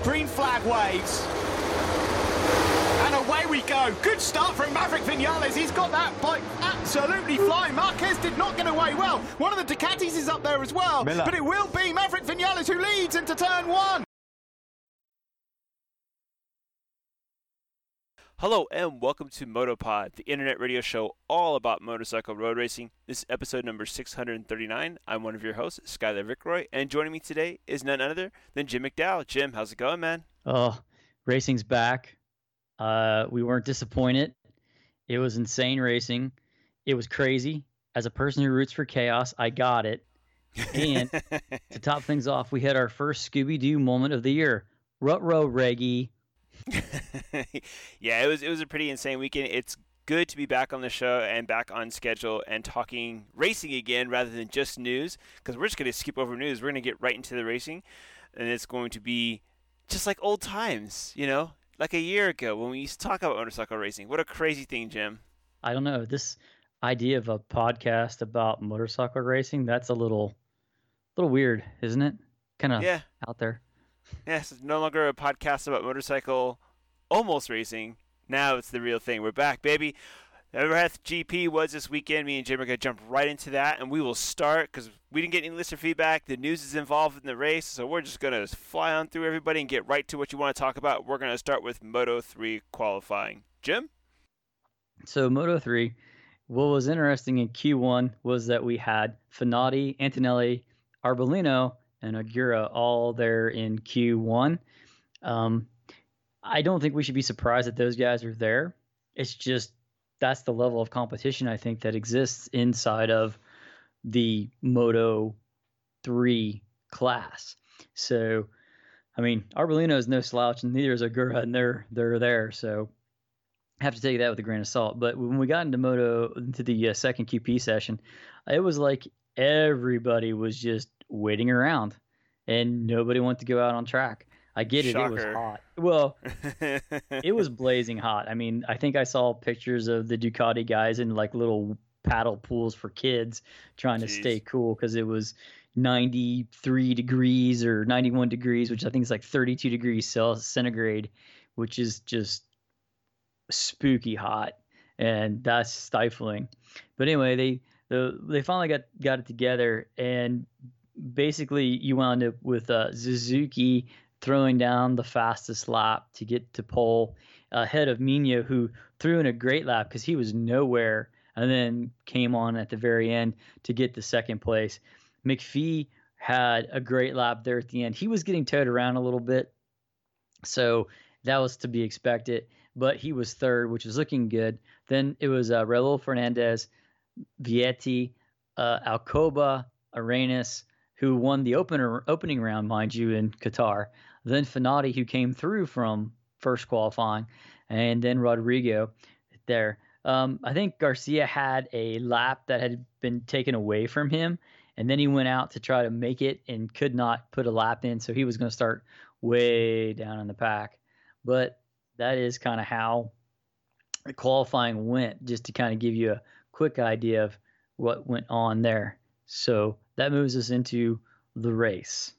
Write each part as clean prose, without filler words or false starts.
Green flag waves. And away we go. Good start from Maverick Vinales. He's got that bike absolutely flying. Marquez did not get away well. One of the Ducatis is up there as well. Miller. But it will be Maverick Vinales who leads into turn one. Hello and welcome to MotoPod, the internet radio show all about motorcycle road racing. This is episode number 639. I'm one of your hosts, Skyler Vickroy, and joining me today is none other than Jim McDowell. Jim, how's it going, man? Oh, racing's back. We weren't disappointed. It was insane racing. It was crazy. As a person who roots for chaos, I got it. And to top things off, we had our first Scooby-Doo moment of the year. Rut-row Reggie. Yeah, it was a pretty insane weekend. It's good to be back on the show and back on schedule and talking racing again rather than just news, because we're just going to skip over news. We're going to get right into the racing, and it's going to be just like old times, you know, like a year ago when we used to talk about motorcycle racing. What a crazy thing, Jim. I don't know. This idea of a podcast about motorcycle racing, that's a little weird, isn't it? Kind of out there. Yes, it's no longer a podcast about motorcycle almost racing. Now it's the real thing. We're back, baby. The Everest GP was this weekend. Me and Jim are going to jump right into that, and we will start because we didn't get any listener feedback. The news is involved in the race, so we're just going to fly on through everybody and get right to what you want to talk about. We're going to start with Moto3 qualifying. Jim? So Moto3, what was interesting in Q1 was that we had Finati, Antonelli, Arbolino, and Aguirre all there in Q1. I don't think we should be surprised that those guys are there. It's just that's the level of competition I think that exists inside of the Moto 3 class. So, I mean, Arbolino is no slouch, and neither is Aguirre, and they're there. So, I have to take that with a grain of salt. But when we got into the second QP session, it was like everybody was just waiting around, and nobody wanted to go out on track. I get it. Shocker. It was hot. Well, it was blazing hot. I mean, I think I saw pictures of the Ducati guys in like little paddle pools for kids trying to stay cool because it was 93 degrees or 91 degrees, which I think is like 32 degrees centigrade, which is just spooky hot, and that's stifling. But anyway, they finally got it together, and basically you wound up with Suzuki throwing down the fastest lap to get to pole ahead of Mino, who threw in a great lap because he was nowhere and then came on at the very end to get the second place. McPhee had a great lap there at the end. He was getting towed around a little bit, so that was to be expected, but he was third, which was looking good. Then it was Raul Fernandez, Vietti, Alcoba, Arenas, who won the opening round, mind you, in Qatar. Then Finati, who came through from first qualifying, and then Rodrigo there. I think Garcia had a lap that had been taken away from him, and then he went out to try to make it and could not put a lap in, so he was going to start way down in the pack. But that is kind of how the qualifying went, just to kind of give you a quick idea of what went on there. So that moves us into the race.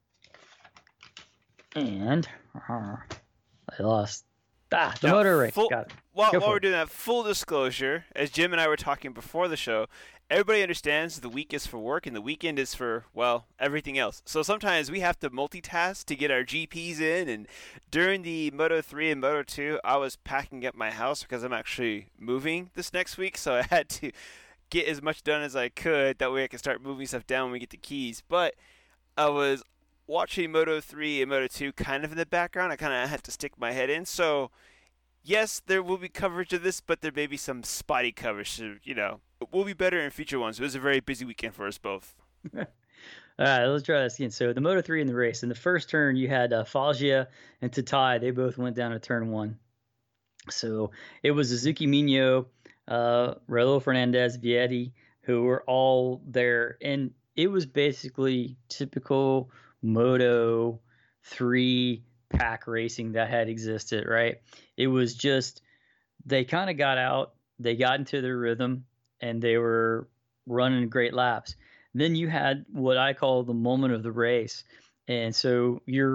And I lost. The motor race. Got it. While we're doing that, full disclosure, as Jim and I were talking before the show, everybody understands the week is for work and the weekend is for, well, everything else. So sometimes we have to multitask to get our GPs in. And during the Moto 3 and Moto 2, I was packing up my house because I'm actually moving this next week. So I had to get as much done as I could. That way I could start moving stuff down when we get the keys. But I was watching Moto 3 and Moto 2 kind of in the background. I kind of had to stick my head in. So, yes, there will be coverage of this, but there may be some spotty coverage. So, you know, it will be better in future ones. It was a very busy weekend for us both. All right, let's try this again. So the Moto 3 in the race. In the first turn, you had Foggia and Tatai. They both went down to turn one. So it was Suzuki Mino, Raul Fernandez, Vietti, who were all there. And it was basically typical Moto 3 pack racing that had existed, right? It was just they kind of got out, they got into their rhythm, and they were running great laps. Then you had what I call the moment of the race. And so you're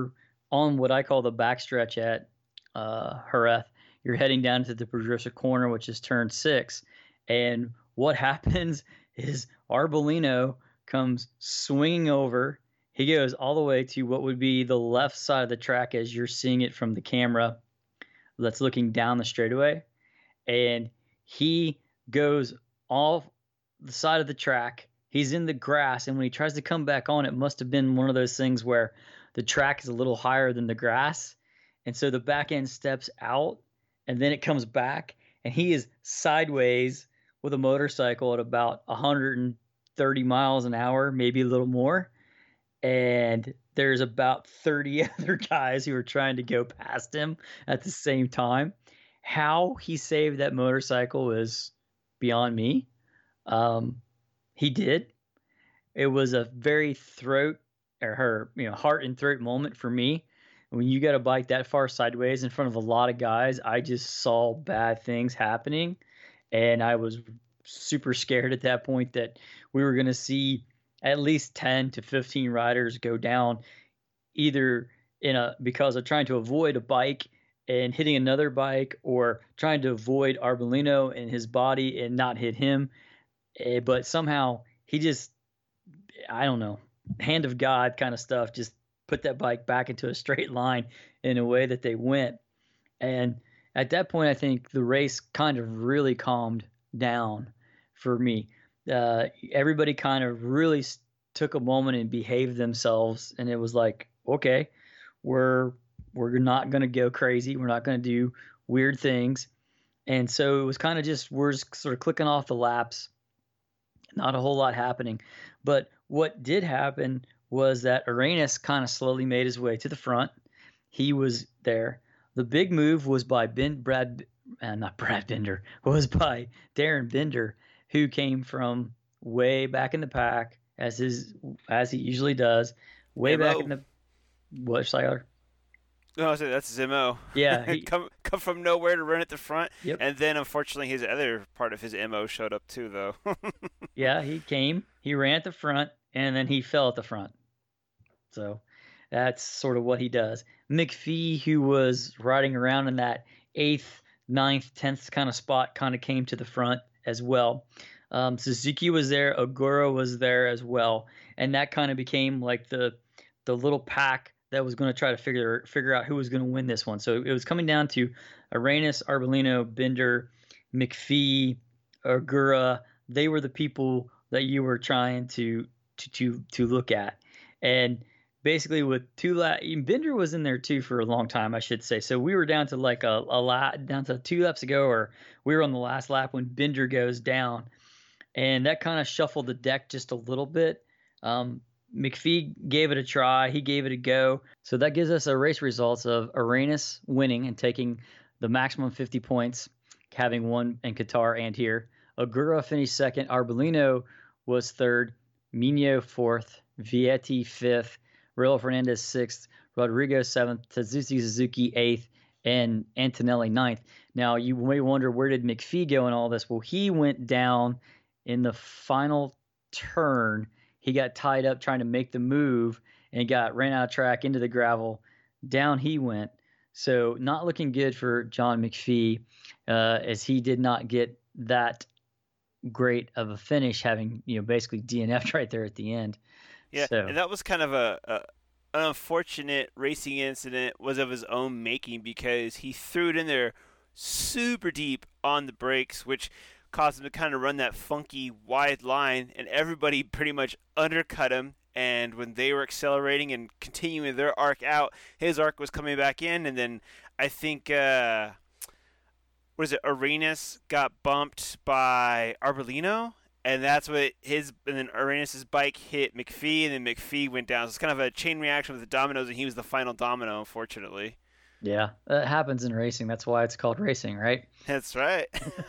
on what I call the backstretch at Jerez. You're heading down to the Pedrosa corner, which is turn 6. And what happens is Arbolino comes swinging over. He goes all the way to what would be the left side of the track as you're seeing it from the camera that's looking down the straightaway. And he goes off the side of the track. He's in the grass. And when he tries to come back on, it must have been one of those things where the track is a little higher than the grass. And so the back end steps out and then it comes back. And he is sideways with a motorcycle at about 130 miles an hour, maybe a little more. And there's about 30 other guys who are trying to go past him at the same time. How he saved that motorcycle is beyond me. He did. It was a very heart and throat moment for me. When you got a bike that far sideways in front of a lot of guys, I just saw bad things happening. And I was super scared at that point that we were going to see at least 10 to 15 riders go down either because of trying to avoid a bike and hitting another bike, or trying to avoid Arbolino and his body and not hit him. But somehow he just, I don't know, hand of God kind of stuff, just put that bike back into a straight line in a way that they went. And at that point, I think the race kind of really calmed down for me. Everybody kind of really took a moment and behaved themselves. And it was like, okay, we're not going to go crazy. We're not going to do weird things. And so it was kind of just, we're just sort of clicking off the laps, not a whole lot happening. But what did happen was that Arenas kind of slowly made his way to the front. He was there. The big move was by Darren Binder, who came from way back in the pack, as he usually does, way MO. back in the what, Siler? No, that's his MO. Yeah, come from nowhere to run at the front. Yep. And then unfortunately his other part of his MO showed up too, though. Yeah, he ran at the front, and then he fell at the front. So that's sort of what he does. McPhee, who was riding around in that 8th, 9th, 10th kind of spot, kind of came to the front as well. Suzuki was there. Ogura was there as well. And that kind of became like the little pack that was going to try to figure out who was going to win this one. So it was coming down to Arenas, Arbolino, Binder, McPhee, Ogura. They were the people that you were trying to look at. And basically with Binder was in there too for a long time, I should say. So we were down to like a lap, down to 2 laps ago, or we were on the last lap when Binder goes down. And that kind of shuffled the deck just a little bit. McPhee gave it a try. He gave it a go. So that gives us a race results of Arenas winning and taking the maximum 50 points, having won in Qatar and here. Ogura finished second. Arbolino was third. Mino fourth. Vietti fifth. Raul Fernandez sixth. Rodrigo seventh. Tatsuki Suzuki eighth. And Antonelli ninth. Now, you may wonder, where did McPhee go in all this? Well, he went down in the final turn. He got tied up trying to make the move and ran out of track into the gravel. Down he went. So not looking good for John McPhee, as he did not get that great of a finish, having basically DNF'd right there at the end. Yeah, so. And that was kind of an unfortunate racing incident, was of his own making, because he threw it in there super deep on the brakes, which caused him to kind of run that funky wide line, and everybody pretty much undercut him. And when they were accelerating and continuing their arc out, his arc was coming back in. And then I think Arenas got bumped by Arbolino, and that's what and then Arenas' bike hit McPhee, and then McPhee went down. So it's kind of a chain reaction with the dominoes, and he was the final domino, unfortunately. Yeah, that happens in racing. That's why it's called racing, right? That's right.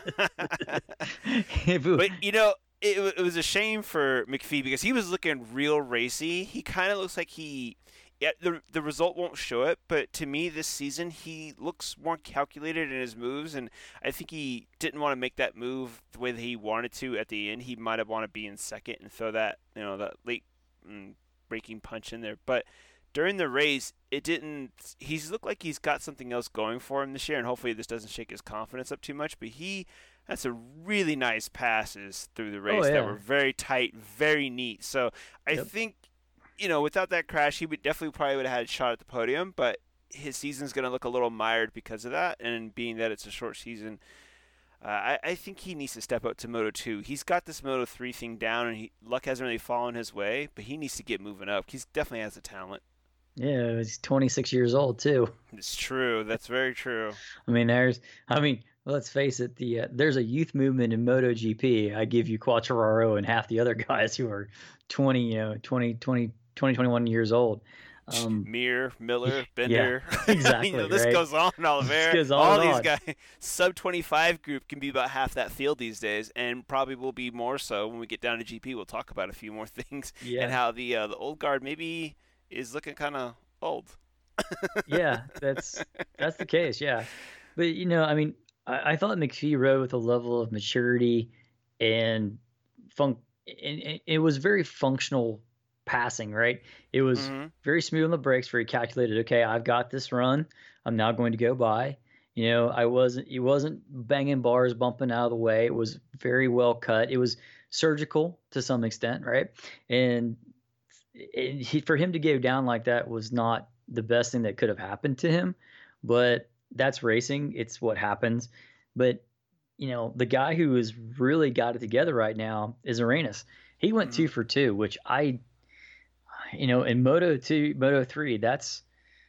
But, it was a shame for McPhee because he was looking real racy. He kind of looks like the result won't show it, but to me this season he looks more calculated in his moves, and I think he didn't want to make that move the way that he wanted to at the end. He might have wanted to be in second and throw that, that late braking punch in there. But during the race, he's looked like he's got something else going for him this year, and hopefully this doesn't shake his confidence up too much, but he had some really nice passes through the race that were very tight, very neat. So I think, without that crash, he would probably would have had a shot at the podium, but his season's going to look a little mired because of that, and being that it's a short season, I think he needs to step up to Moto2. He's got this Moto3 thing down, and luck hasn't really fallen his way, but he needs to get moving up. He definitely has the talent. Yeah, he's 26 years old too. It's true. That's very true. Let's face it. There's a youth movement in MotoGP. I give you Quartararo and half the other guys who are 21 years old. Mir, Miller, Bender. Yeah, exactly. This right? goes on, Oliver. All these guys, sub 25 group can be about half that field these days, and probably will be more so when we get down to GP. We'll talk about a few more things and how the old guard maybe is looking kind of old. Yeah, that's the case. Yeah, but I thought McPhee rode with a level of maturity and it was very functional passing, right? It was very smooth on the brakes, very calculated. Okay, I've got this run. I'm now going to go by. He wasn't banging bars, bumping out of the way. It was very well cut. It was surgical to some extent, right? And for him to go down like that was not the best thing that could have happened to him, but that's racing. It's what happens. But the guy who has really got it together right now is Arenas. He went 2 for 2, which in Moto2, Moto3, that's,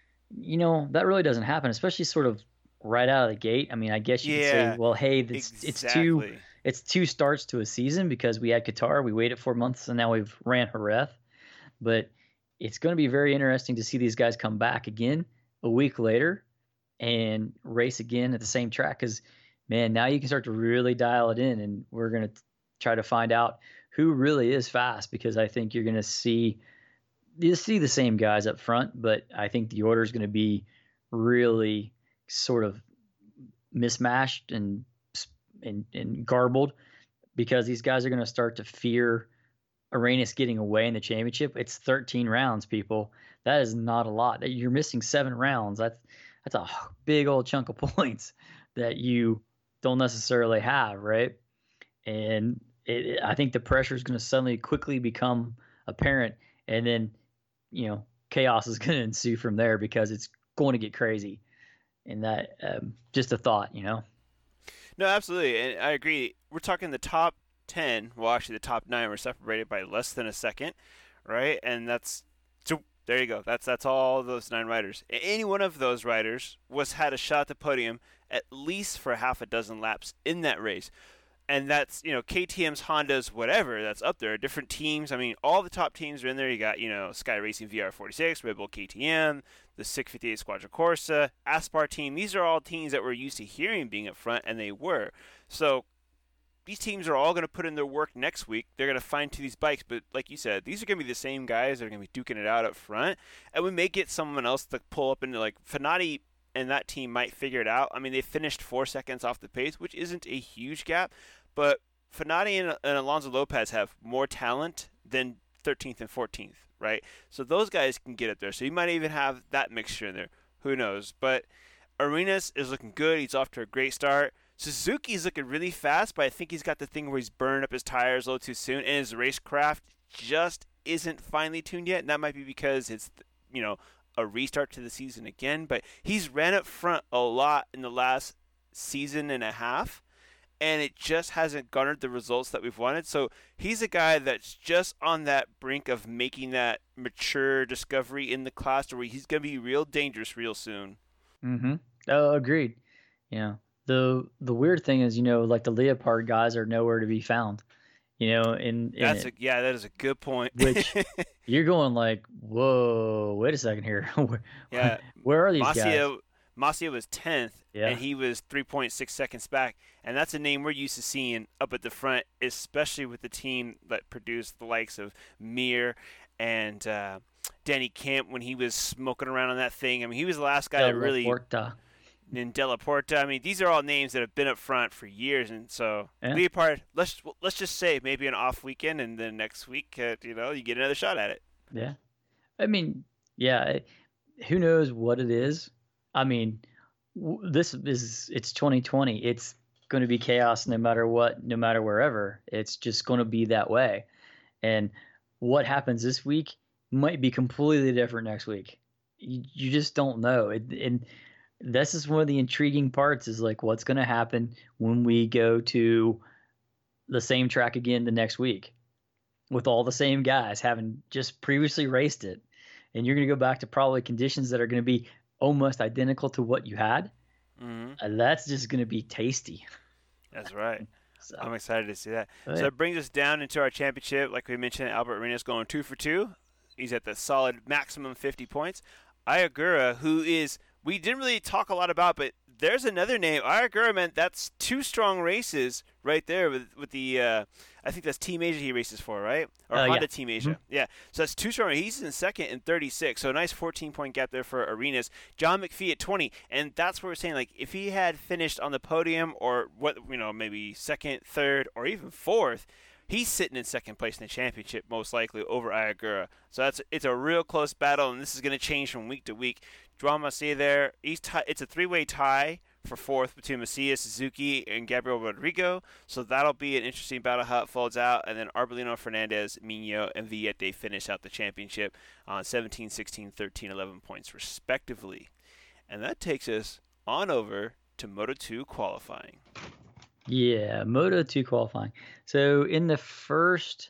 that really doesn't happen, especially sort of right out of the gate. I mean, I guess you could say, well, hey, exactly. it's 2 starts to a season because we had Qatar, we waited 4 months, and now we've ran Jerez. But it's going to be very interesting to see these guys come back again a week later and race again at the same track, because, man, now you can start to really dial it in, and we're going to try to find out who really is fast, because I think you're going to see the same guys up front, but I think the order is going to be really sort of mismatched and garbled, because these guys are going to start to fear Arenas getting away in the championship. It's 13 rounds, people. That is not a lot. You're missing 7 rounds. That's a big old chunk of points that you don't necessarily have, right? And I think the pressure is going to suddenly quickly become apparent, and then chaos is going to ensue from there, because it's going to get crazy. And that just a thought, No, absolutely, and I agree. We're talking the top 10. Well, actually, the top 9 were separated by less than a second, right? And so there you go. That's all those 9 riders. Any one of those riders had a shot at the podium at least for half a dozen laps in that race. And that's, KTM's, Honda's, whatever, that's up there. Different teams. I mean, all the top teams are in there. You got, Sky Racing VR46, Red Bull KTM, the 658 Squadra Corsa, Aspar team. These are all teams that we're used to hearing being up front, and they were. So these teams are all going to put in their work next week. They're going to fine-tune these bikes. But like you said, these are going to be the same guys that are going to be duking it out up front. And we may get someone else to pull up into, like, Fenati and that team might figure it out. I mean, they finished 4 seconds off the pace, which isn't a huge gap. But Fenati and Alonso Lopez have more talent than 13th and 14th, right? So those guys can get up there. So you might even have that mixture in there. Who knows? But Arenas is looking good. He's off to a great start. Suzuki's looking really fast, but I think he's got the thing where he's burning up his tires a little too soon, and his racecraft just isn't finely tuned yet. And that might be because it's, a restart to the season again. But he's ran up front a lot in the last season and a half, and it just hasn't garnered the results that we've wanted. So he's a guy that's just on that brink of making that mature discovery in the class, where he's going to be real dangerous real soon. Mm-hmm. Oh, agreed. Yeah. The weird thing is, like the Leopard guys are nowhere to be found. That is a good point. Which you're going like, whoa, wait a second here. Where are these guys? Masia was 10th, and he was 3.6 seconds back. And that's a name we're used to seeing up at the front, especially with the team that produced the likes of Mir and Danny Kemp when he was smoking around on that thing. I mean, he was the last guy that really... In Della Porta. I mean, these are all names that have been up front for years, and so Leopard. Let's just say maybe an off weekend, and then next week, you get another shot at it. Yeah, I mean, Yeah, who knows what it is? I mean, it's 2020. It's going to be chaos no matter what, no matter wherever. It's just going to be that way. And what happens this week might be completely different next week. You just don't know. And this is one of the intriguing parts is like what's going to happen when we go to the same track again the next week with all the same guys having just previously raced it. And you're going to go back to probably conditions that are going to be almost identical to what you had. Mm-hmm. That's just going to be tasty. That's right. So, I'm excited to see that. So it brings us down into our championship. Like we mentioned, Albert Arenas going 2 for 2. He's at the solid maximum 50 points. Ayagura, who is we didn't really talk a lot about, but there's another name. Ayagura, man, that's 2 strong races right there with the I think that's Team Asia he races for, right? Or Honda Team Asia. Mm-hmm. Yeah. So that's 2 strong. He's in second and 36. So a nice 14-point gap there for Arenas. John McPhee at 20. And that's what we're saying. Like, if he had finished on the podium or, maybe second, third, or even fourth, he's sitting in second place in the championship most likely over Ayagura. So it's a real close battle, and this is going to change from week to week. João Macia there. It's a 3-way tie for fourth between Macia, Suzuki, and Gabriel Rodrigo. So that'll be an interesting battle how it folds out. And then Arbolino, Fernandez, Minho, and Villette finish out the championship on 17, 16, 13, 11 points respectively. And that takes us on over to Moto2 qualifying. Yeah, Moto2 qualifying. So in the first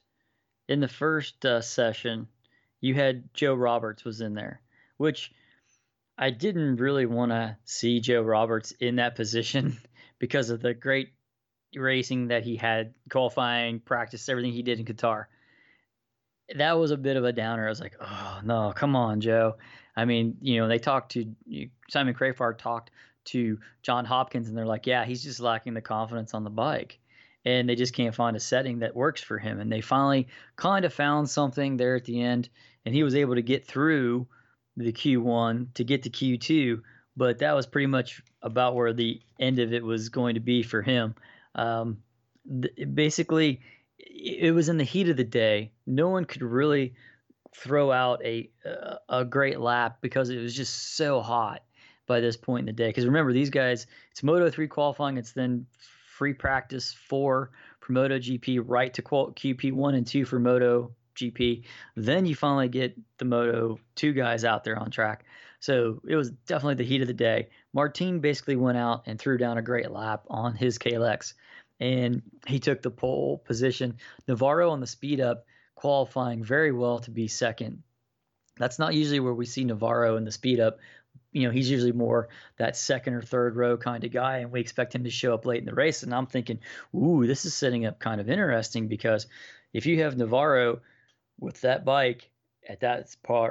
session, you had Joe Roberts was in there, which I didn't really want to see Joe Roberts in that position because of the great racing that he had, qualifying, practice, everything he did in Qatar. That was a bit of a downer. I was like, oh, no, come on, Joe. I mean, they talked to Simon Crafard talked to John Hopkins, and they're like, yeah, he's just lacking the confidence on the bike. And they just can't find a setting that works for him. And they finally kind of found something there at the end, and he was able to get through the Q1 to get to Q2, but that was pretty much about where the end of it was going to be for him. Basically, it was in the heat of the day. No one could really throw out a great lap because it was just so hot by this point in the day. Because remember, these guys, it's Moto3 qualifying. It's then free practice 4 for MotoGP, right to QP 1 and 2 for MotoGP. Then you finally get the Moto2 guys out there on track. So it was definitely the heat of the day. Martin basically went out and threw down a great lap on his KLX, and he took the pole position. Navarro on the speed up, qualifying very well to be second. That's not usually where we see Navarro in the speed up. He's usually more that second or third row kind of guy, and we expect him to show up late in the race. And I'm thinking, ooh, this is setting up kind of interesting, because if you have Navarro with that bike at that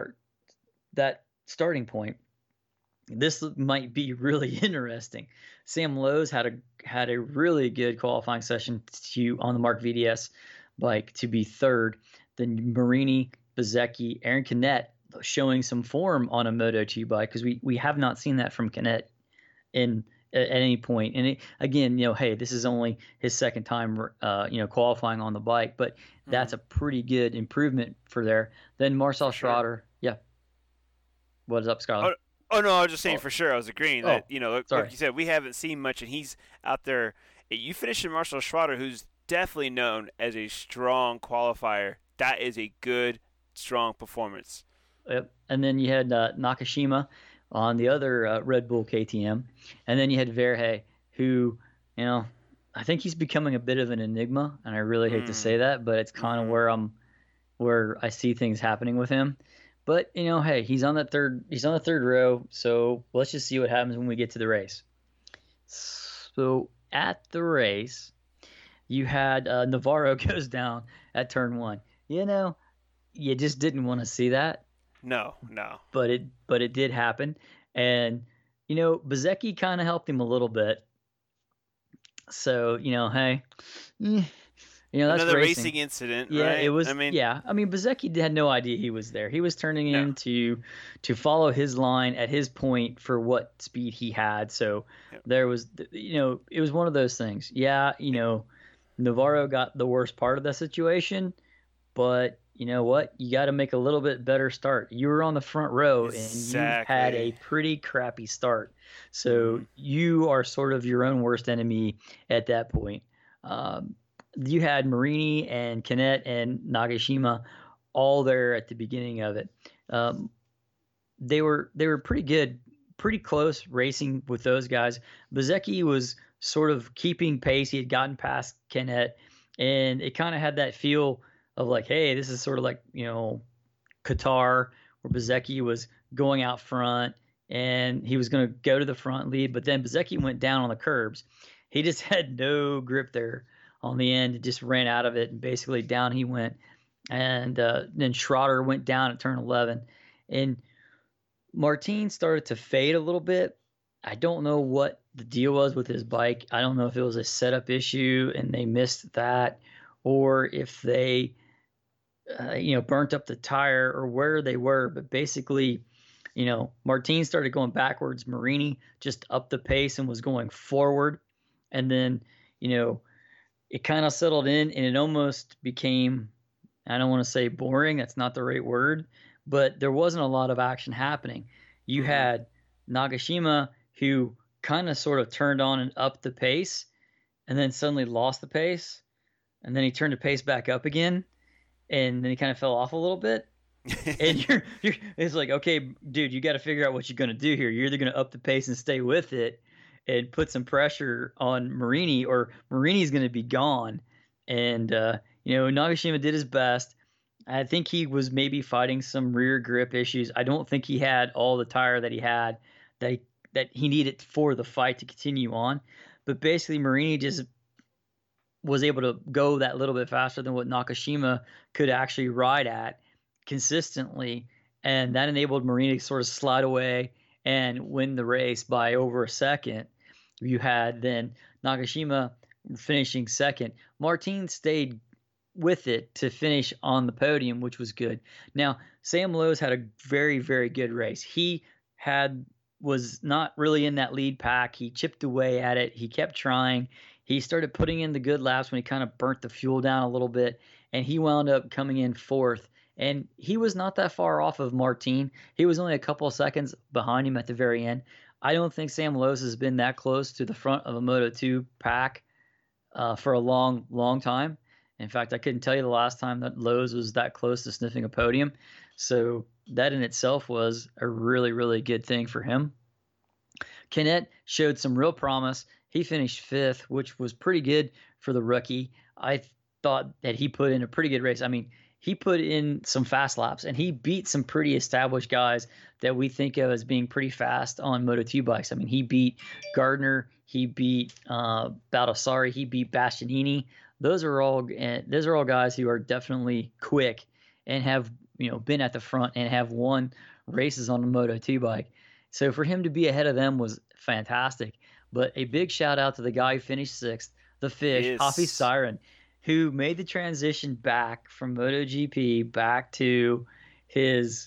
starting point, this might be really interesting. Sam Lowe's had a really good qualifying session on the Mark VDS bike to be third. Then Marini, Bezzecchi, Aaron Canet showing some form on a Moto2 bike, because we have not seen that from Canet at any point. And again, hey, this is only his second time qualifying on the bike, but that's a pretty good improvement for there. Then Marcel Schroeder, yeah. What is up, Scarlett? Oh no, I was just saying for sure. I was agreeing that like you said, we haven't seen much, and he's out there. You finished in Marcel Schroeder, who's definitely known as a strong qualifier. That is a good, strong performance. Yep. And then you had Nakashima on the other Red Bull KTM, and then you had Verhey, who, I think he's becoming a bit of an enigma, and I really hate to say that, but it's kind of where I see things happening with him. But hey, he's on the third row, so let's just see what happens when we get to the race. So at the race, you had Navarro goes down at turn 1. You just didn't want to see that. No. But it did happen, and Bezzecchi kind of helped him a little bit. So hey, that's another racing incident. Yeah, right? It was. Bezzecchi had no idea he was there. He was turning in to follow his line at his point for what speed he had. So there was, it was one of those things. Yeah, Navarro got the worst part of the situation, but you know what? You got to make a little bit better start. You were on the front row and you had a pretty crappy start. So you are sort of your own worst enemy at that point. You had Marini and Canet and Nagashima all there at the beginning of it. They were pretty good, pretty close racing with those guys. Bezzecchi was sort of keeping pace. He had gotten past Canet, and it kind of had that feel of like, hey, this is sort of like, Qatar, where Bezzecchi was going out front and he was going to go to the front lead, but then Bezzecchi went down on the curbs. He just had no grip there on the end. It just ran out of it, and basically down he went. And then Schroeder went down at turn 11. And Martin started to fade a little bit. I don't know what the deal was with his bike. I don't know if it was a setup issue and they missed that, or if they, burnt up the tire, or where they were. But basically, Martin started going backwards. Marini just upped the pace and was going forward. And then, it kind of settled in, and it almost became, I don't want to say boring. That's not the right word, but there wasn't a lot of action happening. You had Nagashima, who kind of sort of turned on and upped the pace, and then suddenly lost the pace, and then he turned the pace back up again, and then he kind of fell off a little bit. And you're it's like, okay, dude, you got to figure out what you're going to do here. You're either going to up the pace and stay with it and put some pressure on Marini, or Marini's going to be gone. And Nagashima did his best. I think he was maybe fighting some rear grip issues. I don't think he had all the tire that he had that he needed for the fight to continue on. But basically, Marini just was able to go that little bit faster than what Nakashima could actually ride at consistently. And that enabled Marini to sort of slide away and win the race by over a second. You had then Nakashima finishing second. Martin stayed with it to finish on the podium, which was good. Now, Sam Lowes had a very, very good race. He was not really in that lead pack. He chipped away at it. He kept trying. He started putting in the good laps when he kind of burnt the fuel down a little bit, and he wound up coming in fourth. And he was not that far off of Martin. He was only a couple of seconds behind him at the very end. I don't think Sam Lowes has been that close to the front of a Moto2 pack for a long, long time. In fact, I couldn't tell you the last time that Lowes was that close to sniffing a podium. So that in itself was a really, really good thing for him. Canet showed some real promise. He finished fifth, which was pretty good for the rookie. I thought that he put in a pretty good race. I mean, he put in some fast laps, and he beat some pretty established guys that we think of as being pretty fast on Moto2 bikes. I mean, he beat Gardner, he beat Baldassari, he beat Bastianini. Those are all guys who are definitely quick and have been at the front and have won races on a Moto2 bike. So for him to be ahead of them was fantastic. But a big shout out to the guy who finished sixth, the Fish, yes. Hafi Siren, who made the transition back from MotoGP back to his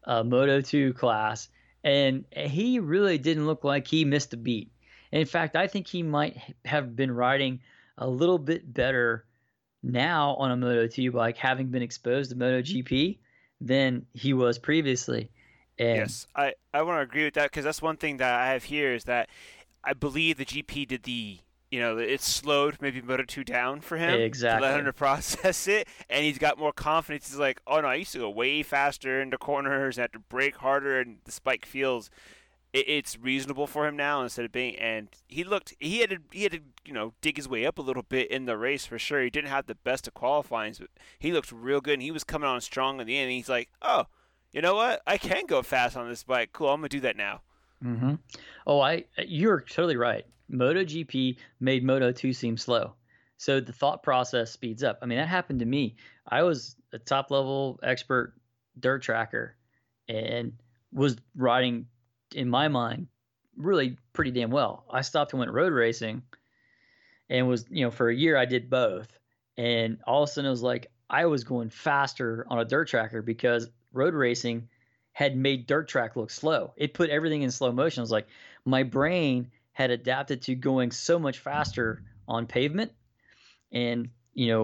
Moto2 class. And he really didn't look like he missed a beat. In fact, I think he might have been riding a little bit better now on a Moto2 bike, having been exposed to MotoGP, than he was previously. And yes, I want to agree with that, because that's one thing that I have here is that I believe the GP did it slowed maybe Moto2 down for him. Exactly. To let him to process it, and he's got more confidence. He's like, oh no, I used to go way faster into corners and have to brake harder, and the bike feels it's reasonable for him now instead of being. And he had to dig his way up a little bit in the race for sure. He didn't have the best of qualifying, but he looked real good, and he was coming on strong in the end. And he's like, oh, you know what? I can go fast on this bike. Cool, I'm gonna do that now. Mm-hmm. Oh, you're totally right. MotoGP made Moto2 seem slow, so the thought process speeds up. I mean, that happened to me. I was a top-level expert dirt tracker and was riding, in my mind, really pretty damn well. I stopped and went road racing, and was for a year I did both, and all of a sudden it was like I was going faster on a dirt tracker because road racing had made dirt track look slow. It put everything in slow motion. I was like, my brain had adapted to going so much faster on pavement. And,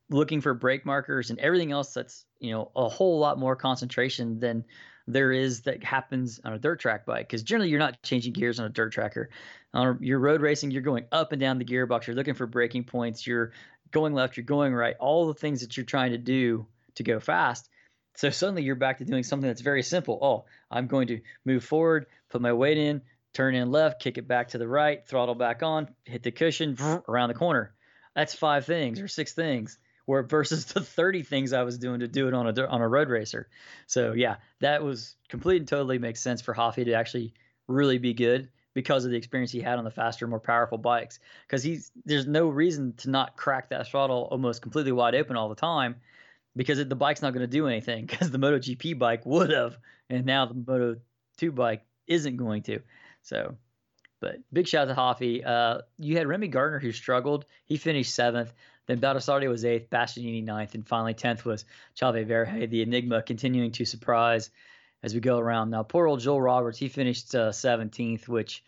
looking for brake markers and everything else that's, a whole lot more concentration than there is that happens on a dirt track bike. Because generally you're not changing gears on a dirt tracker. On your road racing, you're going up and down the gearbox. You're looking for braking points. You're going left. You're going right. All the things that you're trying to do to go fast. So suddenly you're back to doing something that's very simple. Oh, I'm going to move forward, put my weight in, turn in left, kick it back to the right, throttle back on, hit the cushion, around the corner. That's 5 things or 6 things. Where versus the 30 things I was doing to do it on a road racer. So yeah, that was completely and totally makes sense for Hoffy to actually really be good because of the experience he had on the faster, more powerful bikes. Because there's no reason to not crack that throttle almost completely wide open all the time, because the bike's not going to do anything, because the MotoGP bike would have, and now the Moto2 bike isn't going to. So, but big shout out to Hoffy. You had Remy Gardner, who struggled. He finished 7th. Then Baldassarri was 8th, Bastianini 9th, and finally 10th was Chave Verhey, the Enigma, continuing to surprise as we go around. Now, poor old Joel Roberts, he finished 17th, which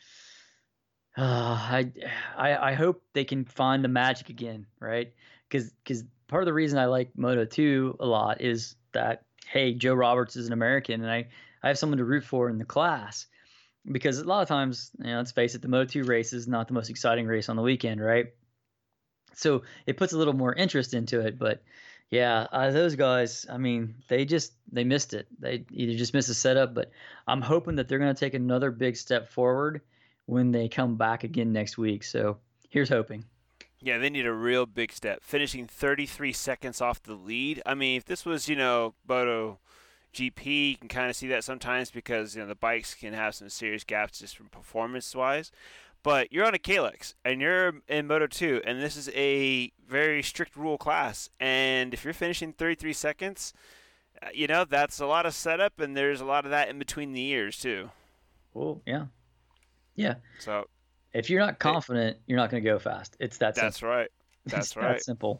I hope they can find the magic again, right? Because part of the reason I like Moto2 a lot is that, hey, Joe Roberts is an American, and I have someone to root for in the class. Because a lot of times, let's face it, the Moto2 race is not the most exciting race on the weekend, right? So it puts a little more interest into it. But yeah, those guys, I mean, they missed it. They either just missed the setup, but I'm hoping that they're going to take another big step forward when they come back again next week. So here's hoping. Yeah, they need a real big step. Finishing 33 seconds off the lead. I mean, if this was, Moto GP, you can kind of see that sometimes because, the bikes can have some serious gaps just from performance-wise. But you're on a Kalex, and you're in Moto2, and this is a very strict rule class. And if you're finishing 33 seconds, that's a lot of setup, and there's a lot of that in between the years, too. Oh, yeah. Yeah. So if you're not confident, you're not going to go fast. It's that simple. That's right. That's right. That simple.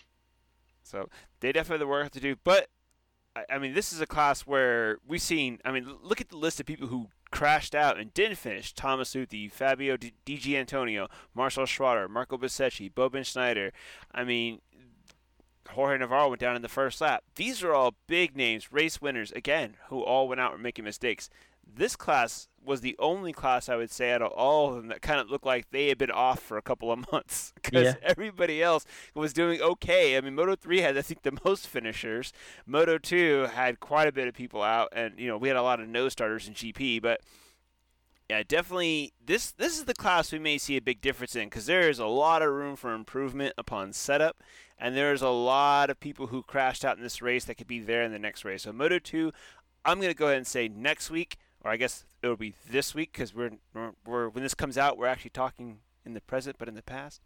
So they definitely have the work to do. But, I mean, this is a class where we've seen, look at the list of people who crashed out and didn't finish. Thomas Uthi, Fabio Di Antonio, Marcel Schroeder, Marco Bezzecchi, Boben Schneider. I mean, Jorge Navarro went down in the first lap. These are all big names, race winners, again, who all went out and making mistakes. This class was the only class I would say out of all of them that kind of looked like they had been off for a couple of months because everybody else was doing okay. I mean, Moto3 had, I think, the most finishers. Moto2 had quite a bit of people out, and, we had a lot of no-starters in GP, but yeah, definitely this is the class we may see a big difference in because there is a lot of room for improvement upon setup, and there's a lot of people who crashed out in this race that could be there in the next race. So Moto2, I'm going to go ahead and say next week, or I guess it'll be this week because we're when this comes out, we're actually talking in the present, but in the past.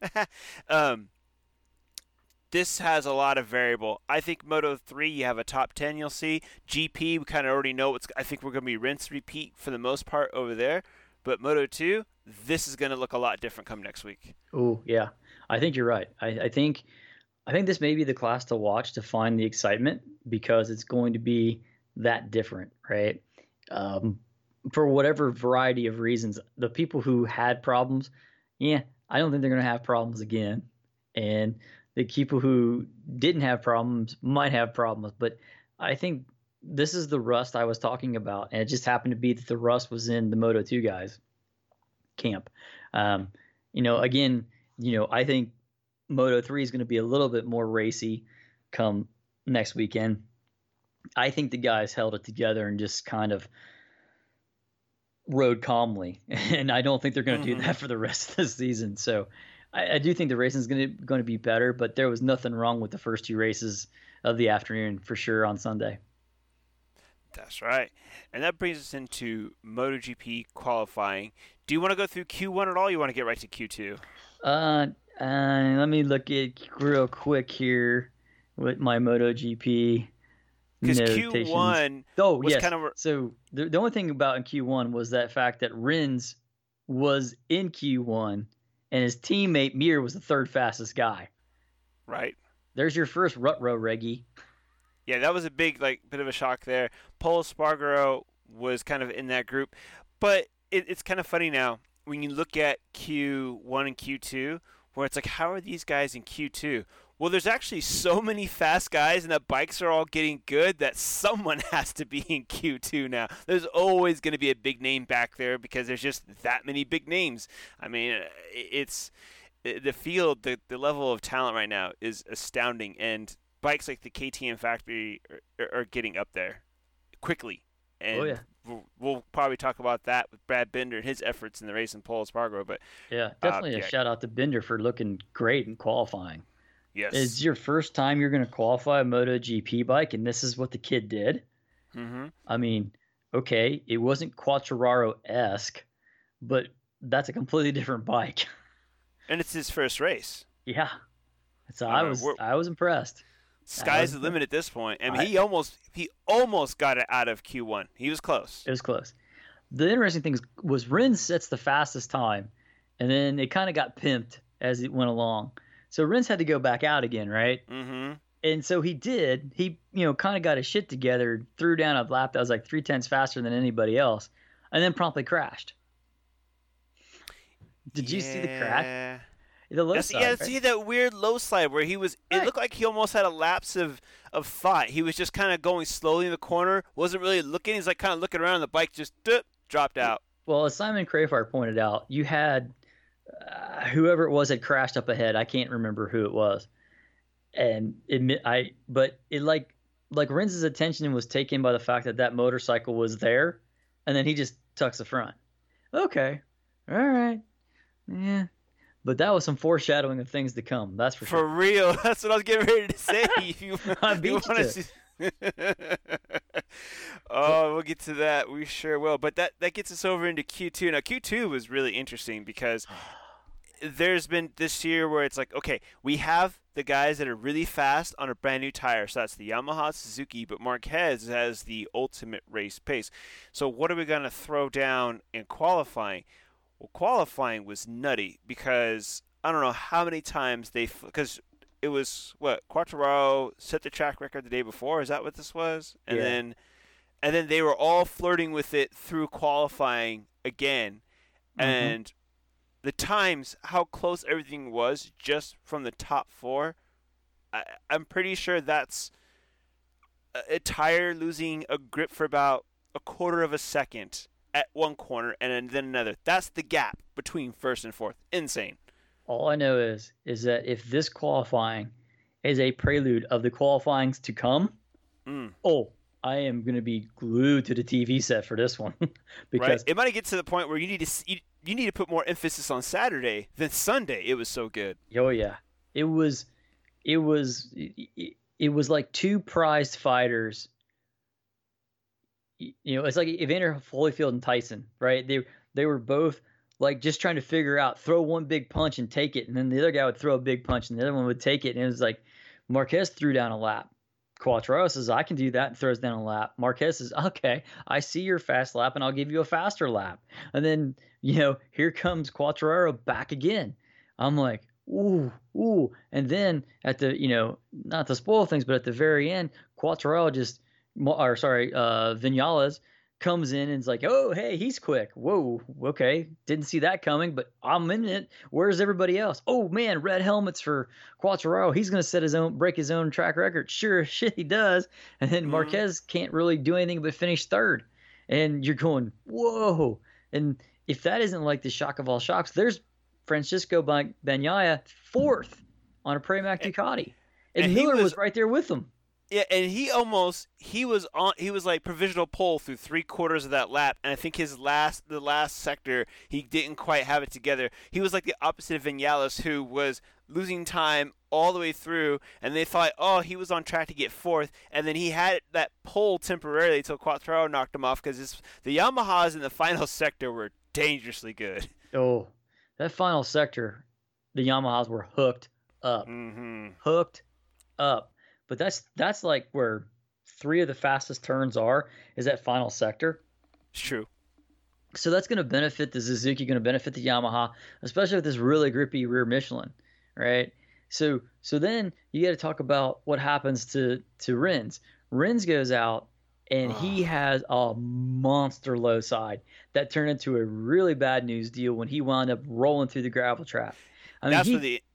This has a lot of variable. I think Moto3, you have a top 10 you'll see. GP, we kind of already know I think we're going to be rinse, repeat for the most part over there. But Moto2, this is going to look a lot different come next week. Oh, yeah. I think you're right. I think this may be the class to watch to find the excitement because it's going to be that different, right? For whatever variety of reasons, the people who had problems, I don't think they're going to have problems again. And the people who didn't have problems might have problems. But I think this is the rust I was talking about. And it just happened to be that the rust was in the Moto2 guys camp. Again, I think Moto3 is going to be a little bit more racy come next weekend. I think the guys held it together and just kind of rode calmly, and I don't think they're going to do that for the rest of the season. So I do think the racing is going to be better, but there was nothing wrong with the first 2 races of the afternoon for sure on Sunday. That's right. And that brings us into MotoGP qualifying. Do you want to go through Q1 at all? Or you want to get right to Q2? Let me look at real quick here with my MotoGP. Because Q1 was kind of... So the only thing about in Q1 was that fact that Rins was in Q1 and his teammate Mir was the 3rd fastest guy. Right. There's your first rut row, Reggie. Yeah, that was a big, bit of a shock there. Pol Espargaro was kind of in that group. But it's kind of funny now when you look at Q1 and Q2 where it's like, how are these guys in Q2? Well, there's actually so many fast guys, and the bikes are all getting good that someone has to be in Q2 now. There's always going to be a big name back there because there's just that many big names. I mean, it's the field, the level of talent right now is astounding, and bikes like the KTM Factory are getting up there quickly. And we'll probably talk about that with Brad Binder and his efforts in the race in Pol Espargaro. But yeah, definitely a shout out to Binder for looking great in qualifying. Yes. It's your first time you're going to qualify a MotoGP bike, and this is what the kid did. Mm-hmm. I mean, okay, it wasn't Quartararo-esque, but that's a completely different bike. And it's his first race. Yeah. So I was impressed. Sky's the limit at this point. I mean, he almost got it out of Q1. He was close. It was close. The interesting thing was Rins sets the fastest time, and then it kind of got pimped as it went along. So Rins had to go back out again, right? Mm-hmm. And so he did. He, kind of got his shit together, threw down a lap that was like 0.3 faster than anybody else, and then promptly crashed. Did you see the crash? The low slide, right? See that weird low slide where he was. It looked like he almost had a lapse of thought. He was just kind of going slowly in the corner, wasn't really looking. He's like kind of looking around, and the bike just dropped out. Well, as Simon Crafar pointed out, you had whoever it was had crashed up ahead. I can't remember who it was, and Rins' attention was taken by the fact that motorcycle was there, and then he just tucks the front. Okay, all right, yeah. But that was some foreshadowing of things to come. That's for sure. For real. That's what I was getting ready to say. I beat you to. Oh, we'll get to that. We sure will. But that gets us over into Q2. Now, Q2 was really interesting because there's been this year where it's like, okay, we have the guys that are really fast on a brand new tire. So that's the Yamaha, Suzuki, but Marquez has the ultimate race pace. So what are we going to throw down in qualifying? Well, qualifying was nutty because I don't know how many times because it was Quartararo set the track record the day before. Is that what this was? And then they were all flirting with it through qualifying again, and the times, how close everything was just from the top four. I'm pretty sure that's a tire losing a grip for about a quarter of a second at one corner and then another. That's the gap between first and fourth. Insane. All I know is that if this qualifying is a prelude of the qualifyings to come, I am going to be glued to the TV set for this one. Because it might get to the point where you need to put more emphasis on Saturday than Sunday. It was so good. Oh yeah, it was like two prized fighters. It's like Evander Holyfield and Tyson, right? They were both like just trying to figure out, throw one big punch and take it, and then the other guy would throw a big punch and the other one would take it, and it was like Marquez threw down a lap. Quartararo says, I can do that, and throws down a lap. Marquez says, okay, I see your fast lap, and I'll give you a faster lap. And then, here comes Quartararo back again. I'm like, ooh. And then at the, not to spoil things, but at the very end, Vinales comes in and is like, oh, hey, he's quick. Whoa, okay. Didn't see that coming, but I'm in it. Where's everybody else? Oh, man, red helmets for Quartararo. He's going to break his own track record. Sure, shit, he does. And then Marquez can't really do anything but finish third. And you're going, whoa. And if that isn't like the shock of all shocks, there's Francisco Bagnaia fourth on a Pramac Ducati. And Miller was right there with him. Yeah, and he was like provisional pole through 3/4 of that lap, and I think the last sector he didn't quite have it together. He was like the opposite of Vinales, who was losing time all the way through, and they thought, oh, he was on track to get fourth, and then he had that pole temporarily until Quartararo knocked him off because the Yamahas in the final sector were dangerously good. Oh, that final sector, the Yamahas were hooked up. Hooked up. But that's like where three of the fastest turns is that final sector. It's true. So that's going to benefit the Suzuki, going to benefit the Yamaha, especially with this really grippy rear Michelin, right? So then you got to talk about what happens to Rins. Rins goes out and he has a monster low side that turned into a really bad news deal when he wound up rolling through the gravel trap.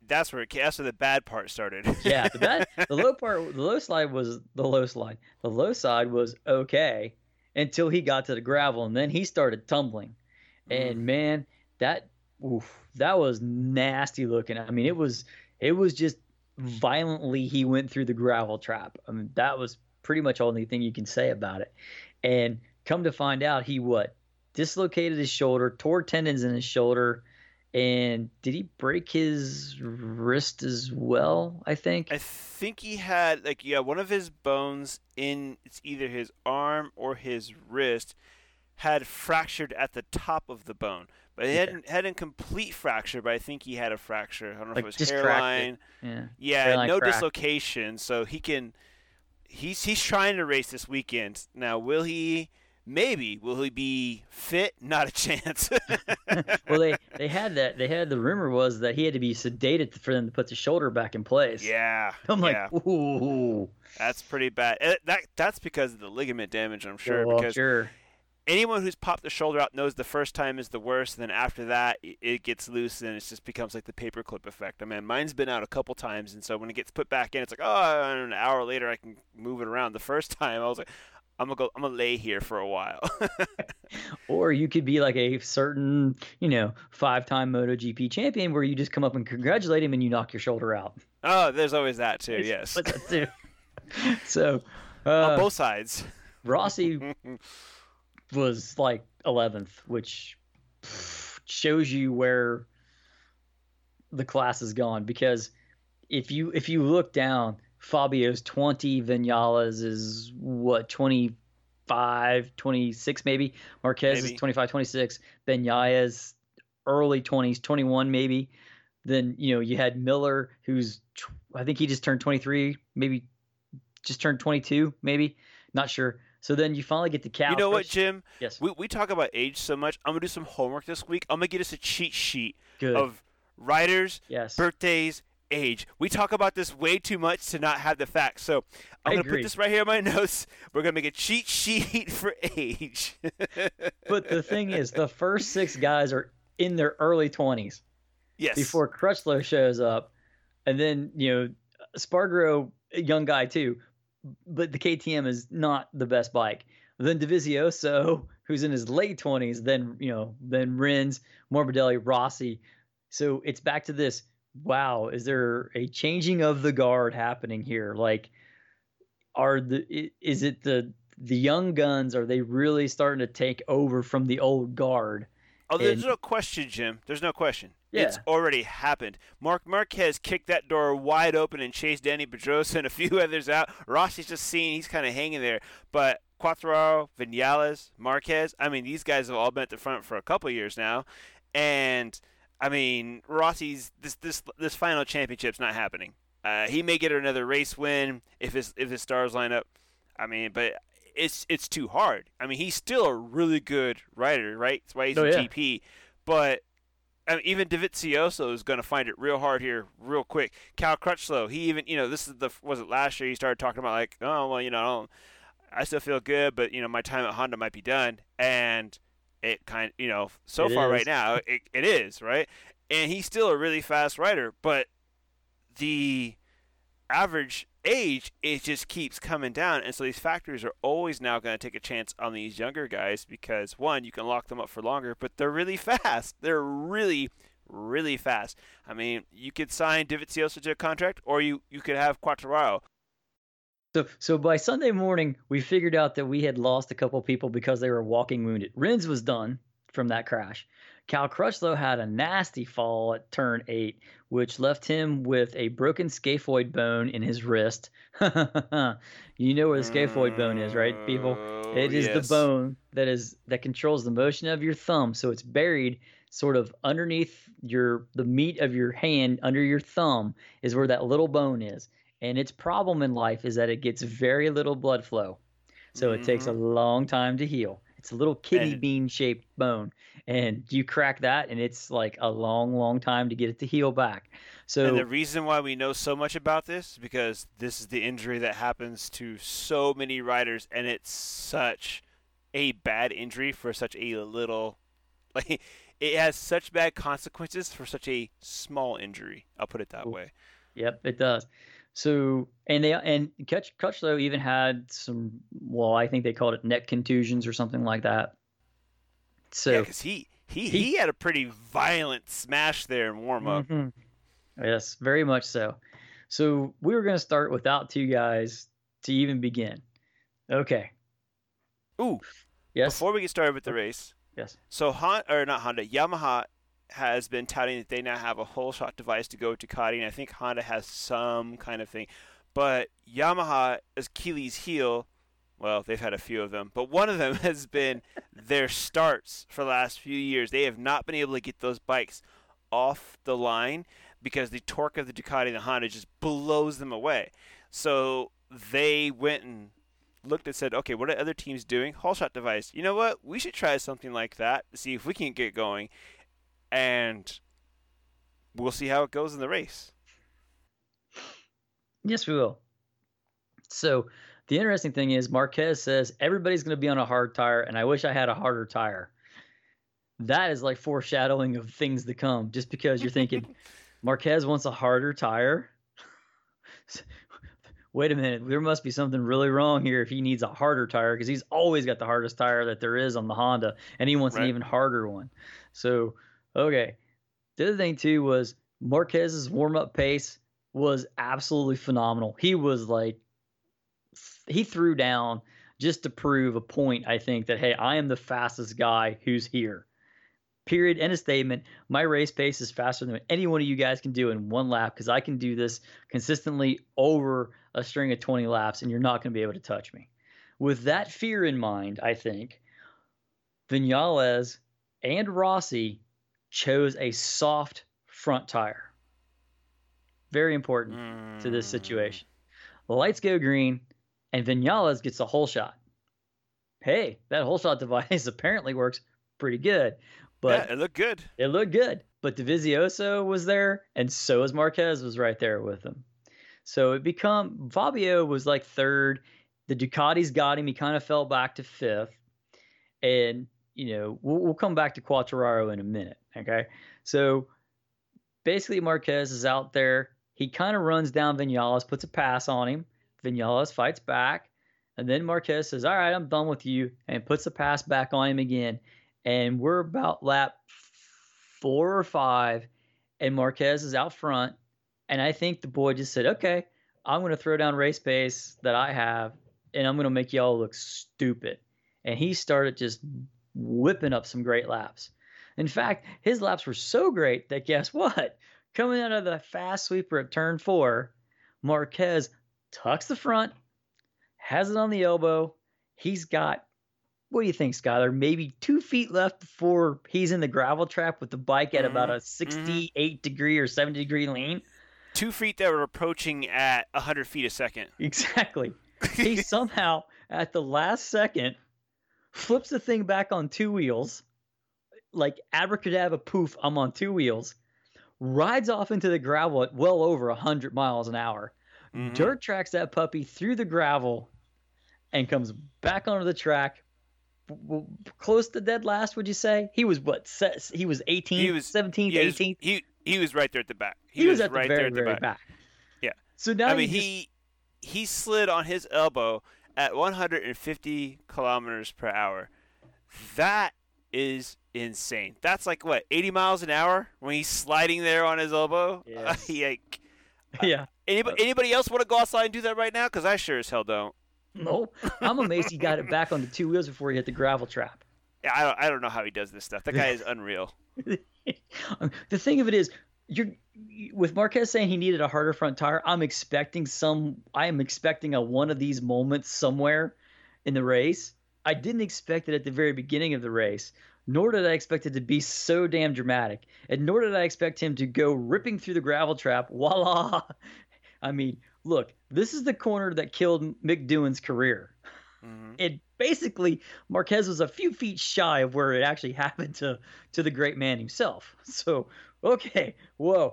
that's where the bad part started. Yeah, the low slide was the low slide. The low side was okay until he got to the gravel, and then he started tumbling. And man, that was nasty looking. I mean, it was just violently he went through the gravel trap. I mean, that was pretty much all the thing you can say about it. And come to find out, he dislocated his shoulder, tore tendons in his shoulder, and did he break his wrist as well? I think he had one of his bones it's either his arm or his wrist had fractured at the top of the bone, but it hadn't complete fracture. But I think he had a fracture. I don't know if it was hairline. Hairline no crack. Dislocation, so he can. He's trying to race this weekend. Now, will he? Maybe. Will he be fit? Not a chance. Well, they had that. They had the rumor was that he had to be sedated for them to put the shoulder back in place. Yeah. I'm like, ooh. That's pretty bad. That's because of the ligament damage, I'm sure. Well, because sure. Anyone who's popped the shoulder out knows the first time is the worst. And then after that, it gets loose and it just becomes like the paperclip effect. I mean, mine's been out a couple times, and so when it gets put back in, it's like, oh, an hour later I can move it around. The first time I was like, I'm gonna lay here for a while. Or you could be like a certain, 5-time MotoGP champion where you just come up and congratulate him and you knock your shoulder out. Oh, there's always that too. Yes. That too. So on both sides. Rossi was like 11th, which shows you where the class has gone. Because if you look down, Fabio's 20, Vinales is 25, 26 maybe. Marquez is 25, 26. Bagnaia early 20s, 21 maybe. Then, you had Miller, who's, I think he just turned 23, maybe just turned 22, maybe. Not sure. So then you finally get to Cal. You know what, Jim? Yes. We talk about age so much. I'm going to do some homework this week. I'm going to get us a cheat sheet Good. Of riders, Yes. birthdays, age. We talk about this way too much to not have the facts. So I'm going to put this right here in my notes. We're going to make a cheat sheet for age. But the thing is, the first 6 guys are in their early 20s. Yes. Before Crutchlow shows up. And then, Spargaro, a young guy too. But the KTM is not the best bike. Then Dovizioso, who's in his late 20s, then Rins, Morbidelli, Rossi. So it's back to this. Wow, is there a changing of the guard happening here? Like, is it the young guns? Are they really starting to take over from the old guard? Oh, there's no question, Jim. There's no question. Yeah. It's already happened. Marc Marquez kicked that door wide open and chased Danny Pedrosa and a few others out. Rossi's just seeing he's kind of hanging there. But Quartararo, Vinales, Marquez, I mean, these guys have all been at the front for a couple years now. And, I mean, Rossi's this final championship's not happening. He may get another race win if his stars line up. I mean, but it's too hard. I mean, he's still a really good rider, right? That's why he's in GP. But I mean, even Dovizioso is going to find it real hard here, real quick. Cal Crutchlow, he even, this is was it last year? He started talking about like, oh well, I still feel good, but my time at Honda might be done, and it kind, so far right now, it is right, and he's still a really fast rider, but the average age, it just keeps coming down, and so these factories are always now going to take a chance on these younger guys because, one, you can lock them up for longer, but they're really fast. They're really, really fast. I mean, you could sign Dovizioso to a contract, or you could have Quartararo. So by Sunday morning, we figured out that we had lost a couple people because they were walking wounded. Rins was done from that crash. Cal Crutchlow had a nasty fall at turn 8, which left him with a broken scaphoid bone in his wrist. You know where the scaphoid bone is, right, people? It is the bone that controls the motion of your thumb. So it's buried sort of underneath the meat of your hand, under your thumb, is where that little bone is. And its problem in life is that it gets very little blood flow. So it takes a long time to heal. It's a little kidney bean-shaped bone. And you crack that, and it's like a long, long time to get it to heal back. So, and the reason why we know so much about this is because this is the injury that happens to so many riders, and it's such a bad injury for such a little – like it has such bad consequences for such a small injury. I'll put it that way. Yep, it does. So, and Crutchlow even had some, well, I think they called it neck contusions or something like that. So yeah, because he had a pretty violent smash there in warm up. Mm-hmm. Yes, very much so. So we were going to start without two guys to even begin. Okay. Ooh. Yes. Before we get started with the race. Yes. So Yamaha has been touting that they now have a whole shot device to go with Ducati, and I think Honda has some kind of thing. But Yamaha, Achilles' heel, well, they've had a few of them, but one of them has been their starts for the last few years. They have not been able to get those bikes off the line because the torque of the Ducati and the Honda just blows them away. So they went and looked and said, okay, what are other teams doing? Whole shot device. You know what? We should try something like that to see if we can get going. And we'll see how it goes in the race. Yes, we will. So the interesting thing is Marquez says everybody's going to be on a hard tire, and I wish I had a harder tire. That is like foreshadowing of things to come, just because you're thinking Marquez wants a harder tire. Wait a minute, there must be something really wrong here if he needs a harder tire, because he's always got the hardest tire that there is on the Honda, and he wants an even harder one. So, okay. The other thing, too, was Marquez's warm-up pace was absolutely phenomenal. He was like, he threw down just to prove a point, I think, that, hey, I am the fastest guy who's here. Period. End of statement. My race pace is faster than any one of you guys can do in one lap, because I can do this consistently over a string of 20 laps, and you're not going to be able to touch me. With that fear in mind, I think Viñales and Rossi chose a soft front tire. Very important to this situation. The lights go green, and Viñales gets a whole shot. Hey, that whole shot device apparently works pretty good. But yeah, it looked good. It looked good. But Dovizioso was there, and so was Marquez was right there with him. So Fabio was like third. The Ducatis got him. He kind of fell back to fifth. And, we'll come back to Quartararo in a minute, okay? So basically Marquez is out there. He kind of runs down Viñales, puts a pass on him. Viñales fights back. And then Marquez says, all right, I'm done with you, and puts a pass back on him again. And we're about lap 4 or 5, and Marquez is out front. And I think the boy just said, okay, I'm going to throw down race pace that I have, and I'm going to make y'all look stupid. And he started just whipping up some great laps. In fact, his laps were so great that guess what? Coming out of the fast sweeper at turn 4, Marquez tucks the front, has it on the elbow. He's got, what do you think, Skyler? Maybe 2 feet left before he's in the gravel trap with the bike at about a 68 degree or 70 degree lean. 2 feet that were approaching at 100 feet a second. Exactly. He somehow, at the last second, flips the thing back on 2 wheels, like abracadabra poof, I'm on 2 wheels, rides off into the gravel at well over 100 miles an hour, dirt tracks that puppy through the gravel, and comes back onto the track, close to dead last, would you say? He was what? He was 18th, he was 17th, 18th? He was right there at the back. He was at right the very, very back. Yeah. So now he slid on his elbow at 150 kilometers per hour. That is insane. That's like, what, 80 miles an hour when he's sliding there on his elbow? Yes. Yeah. Anybody else want to go outside and do that right now? Because I sure as hell don't. No. I'm amazed he got it back onto 2 wheels before he hit the gravel trap. Yeah, I don't know how he does this stuff. That guy is unreal. The thing of it is, with Marquez saying he needed a harder front tire, I am expecting a one of these moments somewhere in the race. I didn't expect it at the very beginning of the race, nor did I expect it to be so damn dramatic, and nor did I expect him to go ripping through the gravel trap. Voila! I mean, look, this is the corner that killed Mick Doohan's career. It basically, Marquez was a few feet shy of where it actually happened to the great man himself. So, okay, whoa.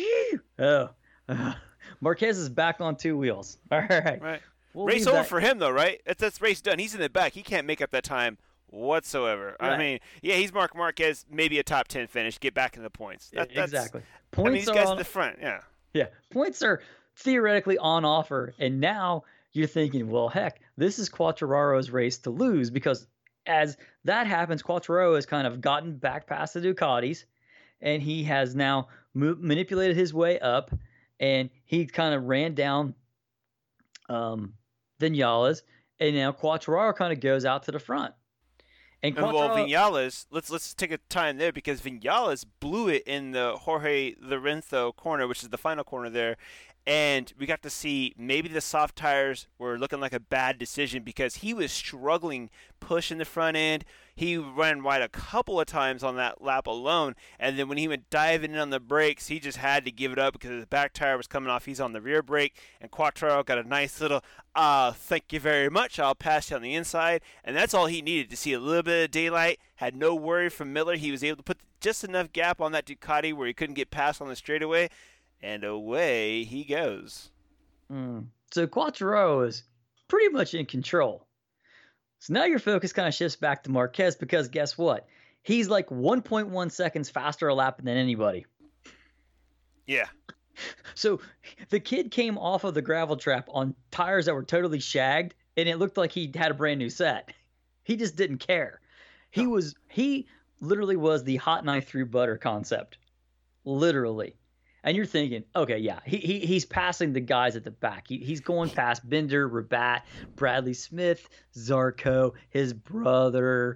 Marquez is back on 2 wheels. All right. Race over for him, though, right? That's race done. He's in the back. He can't make up that time whatsoever. Right. I mean, yeah, he's Marc Marquez, maybe a top 10 finish, get back in the points. Exactly. Points, I mean, these guys at the front, yeah. Yeah, points are theoretically on offer, and now you're thinking, well, heck, this is Quartararo's race to lose, because as that happens, Quartararo has kind of gotten back past the Ducatis, and he has now manipulated his way up, and he kind of ran down Vinales, and now Quartararo kind of goes out to the front. And Vinales, let's take a time there, because Vinales blew it in the Jorge Lorenzo corner, which is the final corner there. And we got to see maybe the soft tires were looking like a bad decision, because he was struggling pushing the front end. He ran wide a couple of times on that lap alone. And then when he went diving in on the brakes, he just had to give it up because the back tire was coming off. He's on the rear brake. And Quartararo got a nice little, thank you very much, I'll pass you on the inside. And that's all he needed to see a little bit of daylight. Had no worry from Miller. He was able to put just enough gap on that Ducati where he couldn't get past on the straightaway. And away he goes. So Quartararo is pretty much in control. So now your focus kind of shifts back to Marquez, because guess what? He's like 1.1 seconds faster a lap than anybody. Yeah. So the kid came off of the gravel trap on tires that were totally shagged, and it looked like he had a brand new set. He just didn't care. He literally was the hot knife through butter concept. Literally. And you're thinking, okay, yeah, he's passing the guys at the back. He's going past Binder, Rabat, Bradley Smith, Zarco, his brother,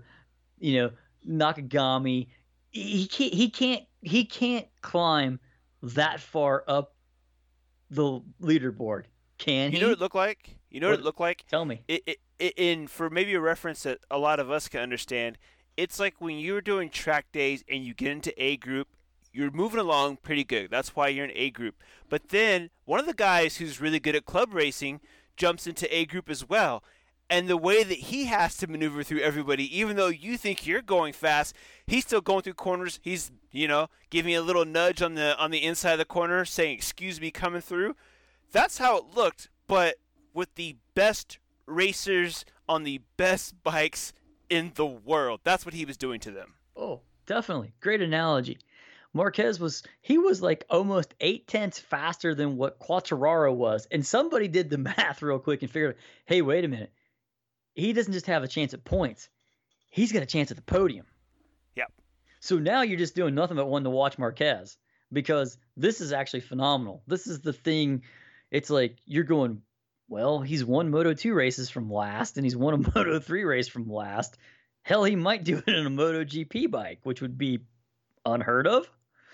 Nakagami. He can't climb that far up the leaderboard, can he? You know what it looked like? What it looked like? Tell me. And for maybe a reference that a lot of us can understand, it's like when you were doing track days and you get into A group, you're moving along pretty good. That's why you're in A group. But then one of the guys who's really good at club racing jumps into A group as well. And the way that he has to maneuver through everybody, even though you think you're going fast, he's still going through corners. He's, giving a little nudge on the inside of the corner, saying, "Excuse me, coming through." That's how it looked, but with the best racers on the best bikes in the world. That's what he was doing to them. Oh, definitely. Great analogy. Marquez was like almost 0.8 faster than what Quartararo was. And somebody did the math real quick and figured, hey, wait a minute. He doesn't just have a chance at points. He's got a chance at the podium. Yep. So now you're just doing nothing but wanting to watch Marquez, because this is actually phenomenal. This is the thing. It's like you're going, well, he's won Moto2 races from last, and he's won a Moto3 race from last. Hell, he might do it in a MotoGP bike, which would be unheard of.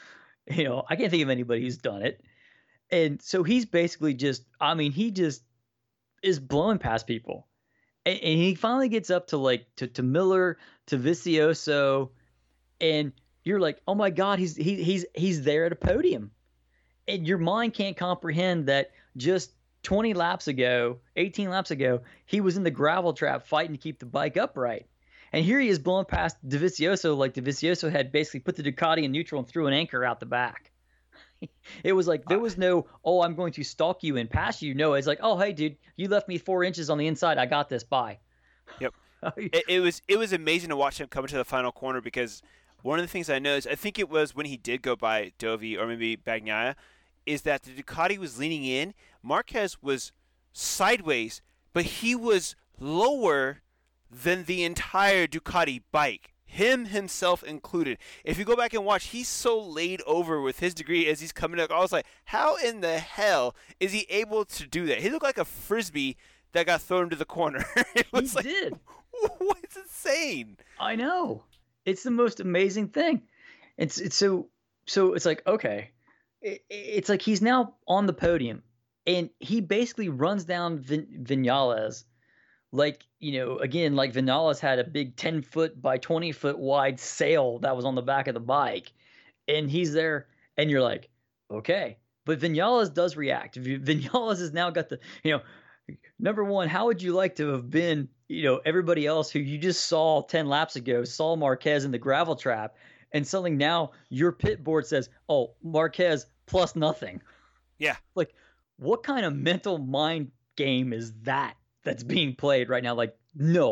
I can't think of anybody who's done it. And so he's basically he just is blowing past people. And he finally gets up to to Miller, to Vicioso, and you're like, oh my God, he's there at a podium. And your mind can't comprehend that just 18 laps ago, he was in the gravel trap fighting to keep the bike upright. And here he is blowing past Dovizioso like Dovizioso had basically put the Ducati in neutral and threw an anchor out the back. It was like there was no, oh, I'm going to stalk you and pass you. No, it's like, oh, hey, dude, you left me 4 inches on the inside. I got this. Bye. Yep. It was amazing to watch him come into the final corner, because one of the things I noticed, I think it was when he did go by Dovi or maybe Bagnaia, is that the Ducati was leaning in. Marquez was sideways, but he was lower than the entire Ducati bike, him himself included. If you go back and watch, he's so laid over with his degree as he's coming up. I was like, how in the hell is he able to do that? He looked like a Frisbee that got thrown to the corner. He did. It's insane. I know. It's the most amazing thing. It's so it's like, okay. It's like he's now on the podium, and he basically runs down Vinales. Like, again, like Vinales had a big 10-foot by 20-foot wide sail that was on the back of the bike. And he's there, and you're like, okay. But Vinales does react. Vinales has now got the, number one, how would you like to have been, everybody else who you just saw 10 laps ago, saw Marquez in the gravel trap, and suddenly now your pit board says, oh, Marquez plus nothing. Yeah. Like, what kind of mental mind game is that? That's being played right now? Like, no,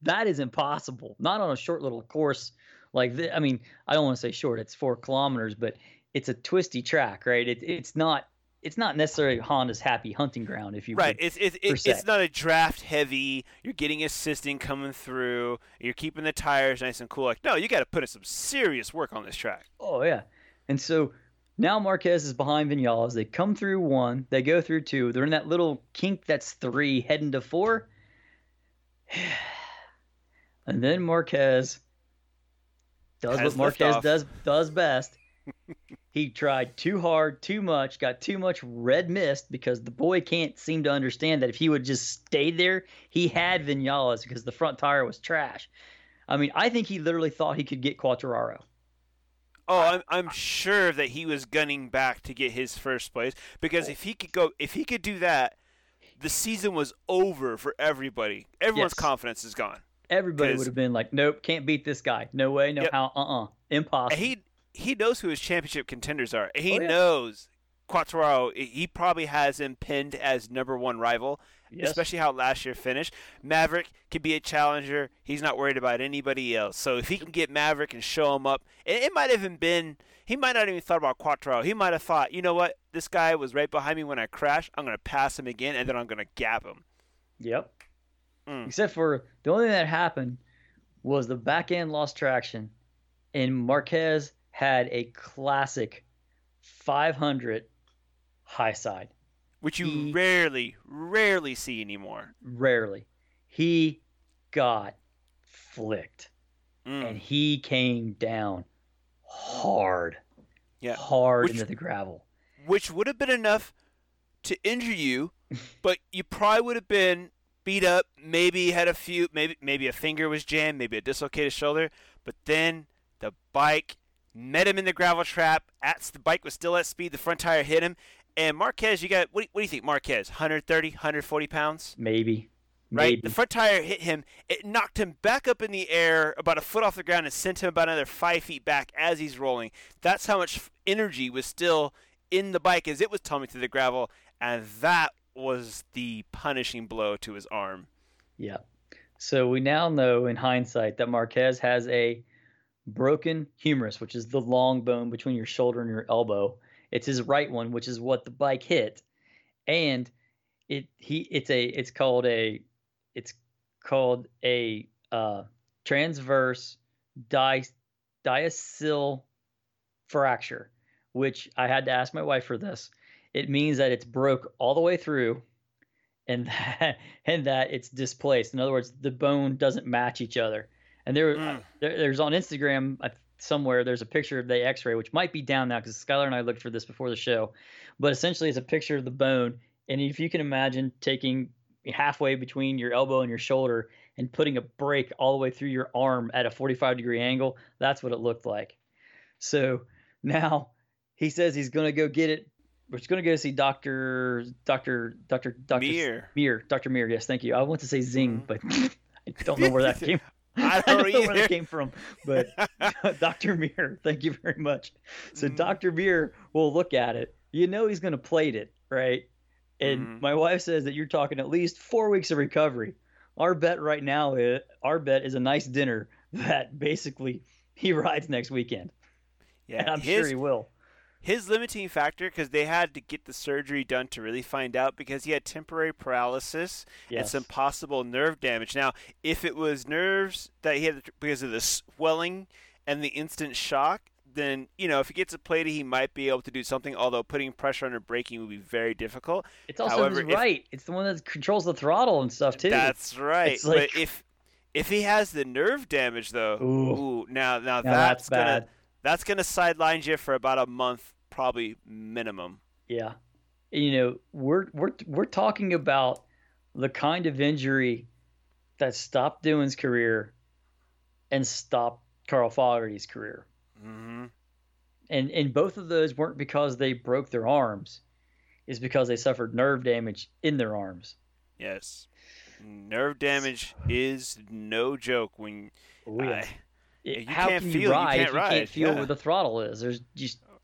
That is impossible. Not on a short little course like this. I mean, I don't want to say short. It's 4 kilometers, but it's a twisty track, right? It's not necessarily Honda's happy hunting ground, if you right. Could, it's not a draft heavy. You're getting assisting coming through. You're keeping the tires nice and cool. Like, no, you got to put in some serious work on this track. Oh yeah, and so now Marquez is behind Vinales. They come through 1. They go through 2. They're in that little kink that's 3, heading to 4. And then Marquez does what Marquez does best. He tried too hard, too much, got too much red mist because the boy can't seem to understand that if he would just stay there, he had Vinales because the front tire was trash. I mean, I think he literally thought he could get Quartararo. Oh, I'm sure that he was gunning back to get his first place because if he could do that, the season was over for everybody. Everyone's confidence is gone. Everybody would have been like, nope, can't beat this guy. No way, no how, impossible. And he knows who his championship contenders are. He knows Quartararo. He probably has him pinned as number 1 rival, especially how last year finished. Maverick can be a challenger. He's not worried about anybody else. So if he can get Maverick and show him up, it might have even been – he might not even thought about Quartararo. He might have thought, you know what, this guy was right behind me when I crashed. I'm going to pass him again, and then I'm going to gap him. Yep. Except for the only thing that happened was the back end lost traction, and Marquez had a classic 500 high side. Which you rarely see anymore. Rarely. He got flicked, and he came down hard. Yeah. Hard into the gravel. Which would have been enough to injure you, but you probably would have been beat up, maybe had a few, maybe a finger was jammed, maybe a dislocated shoulder, but then the bike met him in the gravel trap. The bike was still at speed. The front tire hit him. And Marquez, what do you think, Marquez? 130, 140 pounds? Maybe. Right? The front tire hit him. It knocked him back up in the air about a foot off the ground and sent him about another 5 feet back as he's rolling. That's how much energy was still in the bike as it was tumbling through the gravel. And that was the punishing blow to his arm. Yeah. So we now know in hindsight that Marquez has a broken humerus, which is the long bone between your shoulder and your elbow. It's his right one, which is what the bike hit, and it's called a transverse diaceal fracture, which I had to ask my wife for this. It means that it's broke all the way through, and that it's displaced. In other words, the bone doesn't match each other. And there's on Instagram somewhere, there's a picture of the x-ray, which might be down now because Skylar and I looked for this before the show. But essentially it's a picture of the bone. And if you can imagine taking halfway between your elbow and your shoulder and putting a break all the way through your arm at a 45-degree angle, that's what it looked like. So now he says he's going to go get it. We're just going to go see Dr. Mir. Dr. Mir, yes, thank you. I want to say Zing, but I don't know where that came from. I don't know where that came from, but Dr. Mir, thank you very much. So Dr. Mir will look at it. You know he's going to plate it, right? And my wife says that you're talking at least 4 weeks of recovery. Our bet right now is a nice dinner that basically he rides next weekend. Yeah, and I'm sure he will. His limiting factor, because they had to get the surgery done to really find out, because he had temporary paralysis and some possible nerve damage. Now, if it was nerves that he had because of the swelling and the instant shock, then, if he gets a plated, he might be able to do something, although putting pressure under braking would be very difficult. It's also his right. It's the one that controls the throttle and stuff, too. That's right. But if he has the nerve damage, though, now that's bad. That's going to sideline you for about a month, probably minimum. Yeah. We're talking about the kind of injury that stopped Doohan's career and stopped Carl Fogarty's career. Mm-hmm. And both of those weren't because they broke their arms. It's because they suffered nerve damage in their arms. Yes. Nerve damage is no joke when how can you ride if you can't feel where the throttle is? There's just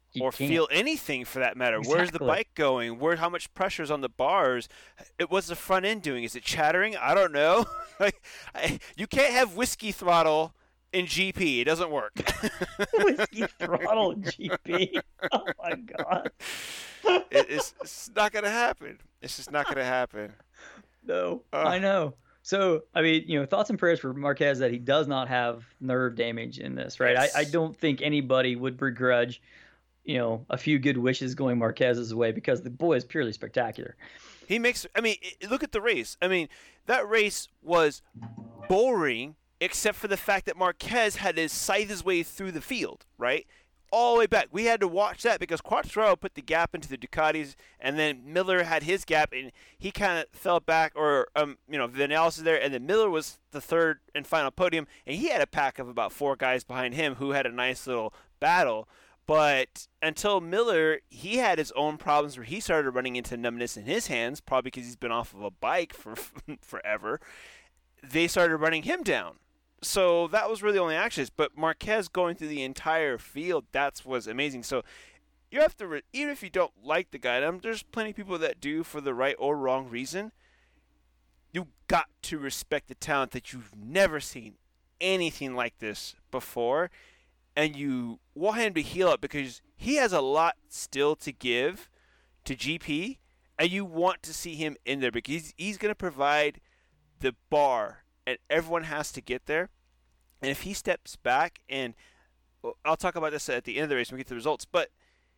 or feel anything for that matter. Exactly. Where's the bike going? How much pressure's on the bars? What's the front end doing? Is it chattering? I don't know. You can't have whiskey throttle in GP. It doesn't work. Whiskey throttle in GP. Oh my God. It's not gonna happen. It's just not gonna happen. No, I know. So, I mean, thoughts and prayers for Marquez that he does not have nerve damage in this, right? Yes. I don't think anybody would begrudge, a few good wishes going Marquez's way because the boy is purely spectacular. Look at the race. I mean, that race was boring except for the fact that Marquez had to scythe his way through the field, right? All the way back. We had to watch that because Quartararo put the gap into the Ducatis, and then Miller had his gap, and he kind of fell back, or, Vinales was there, and then Miller was the third and final podium, and he had a pack of about 4 guys behind him who had a nice little battle. But until Miller, he had his own problems where he started running into numbness in his hands, probably because he's been off of a bike for forever. They started running him down. So that was really the only actions. But Marquez going through the entire field, that was amazing. So you have to, even if you don't like the guy, there's plenty of people that do for the right or wrong reason. You got to respect the talent that you've never seen anything like this before. And you want him to heal up because he has a lot still to give to GP. And you want to see him in there because he's going to provide the bar. And everyone has to get there. And if he steps back, and I'll talk about this at the end of the race when we get to the results, but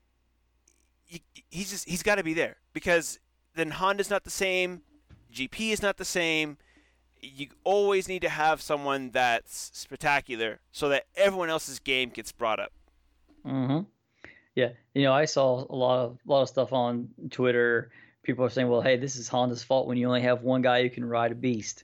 he's got to be there because then Honda's not the same, GP is not the same. You always need to have someone that's spectacular so that everyone else's game gets brought up. Mm-hmm. Yeah, I saw a lot of stuff on Twitter. People are saying, "Well, hey, this is Honda's fault when you only have one guy who can ride a beast."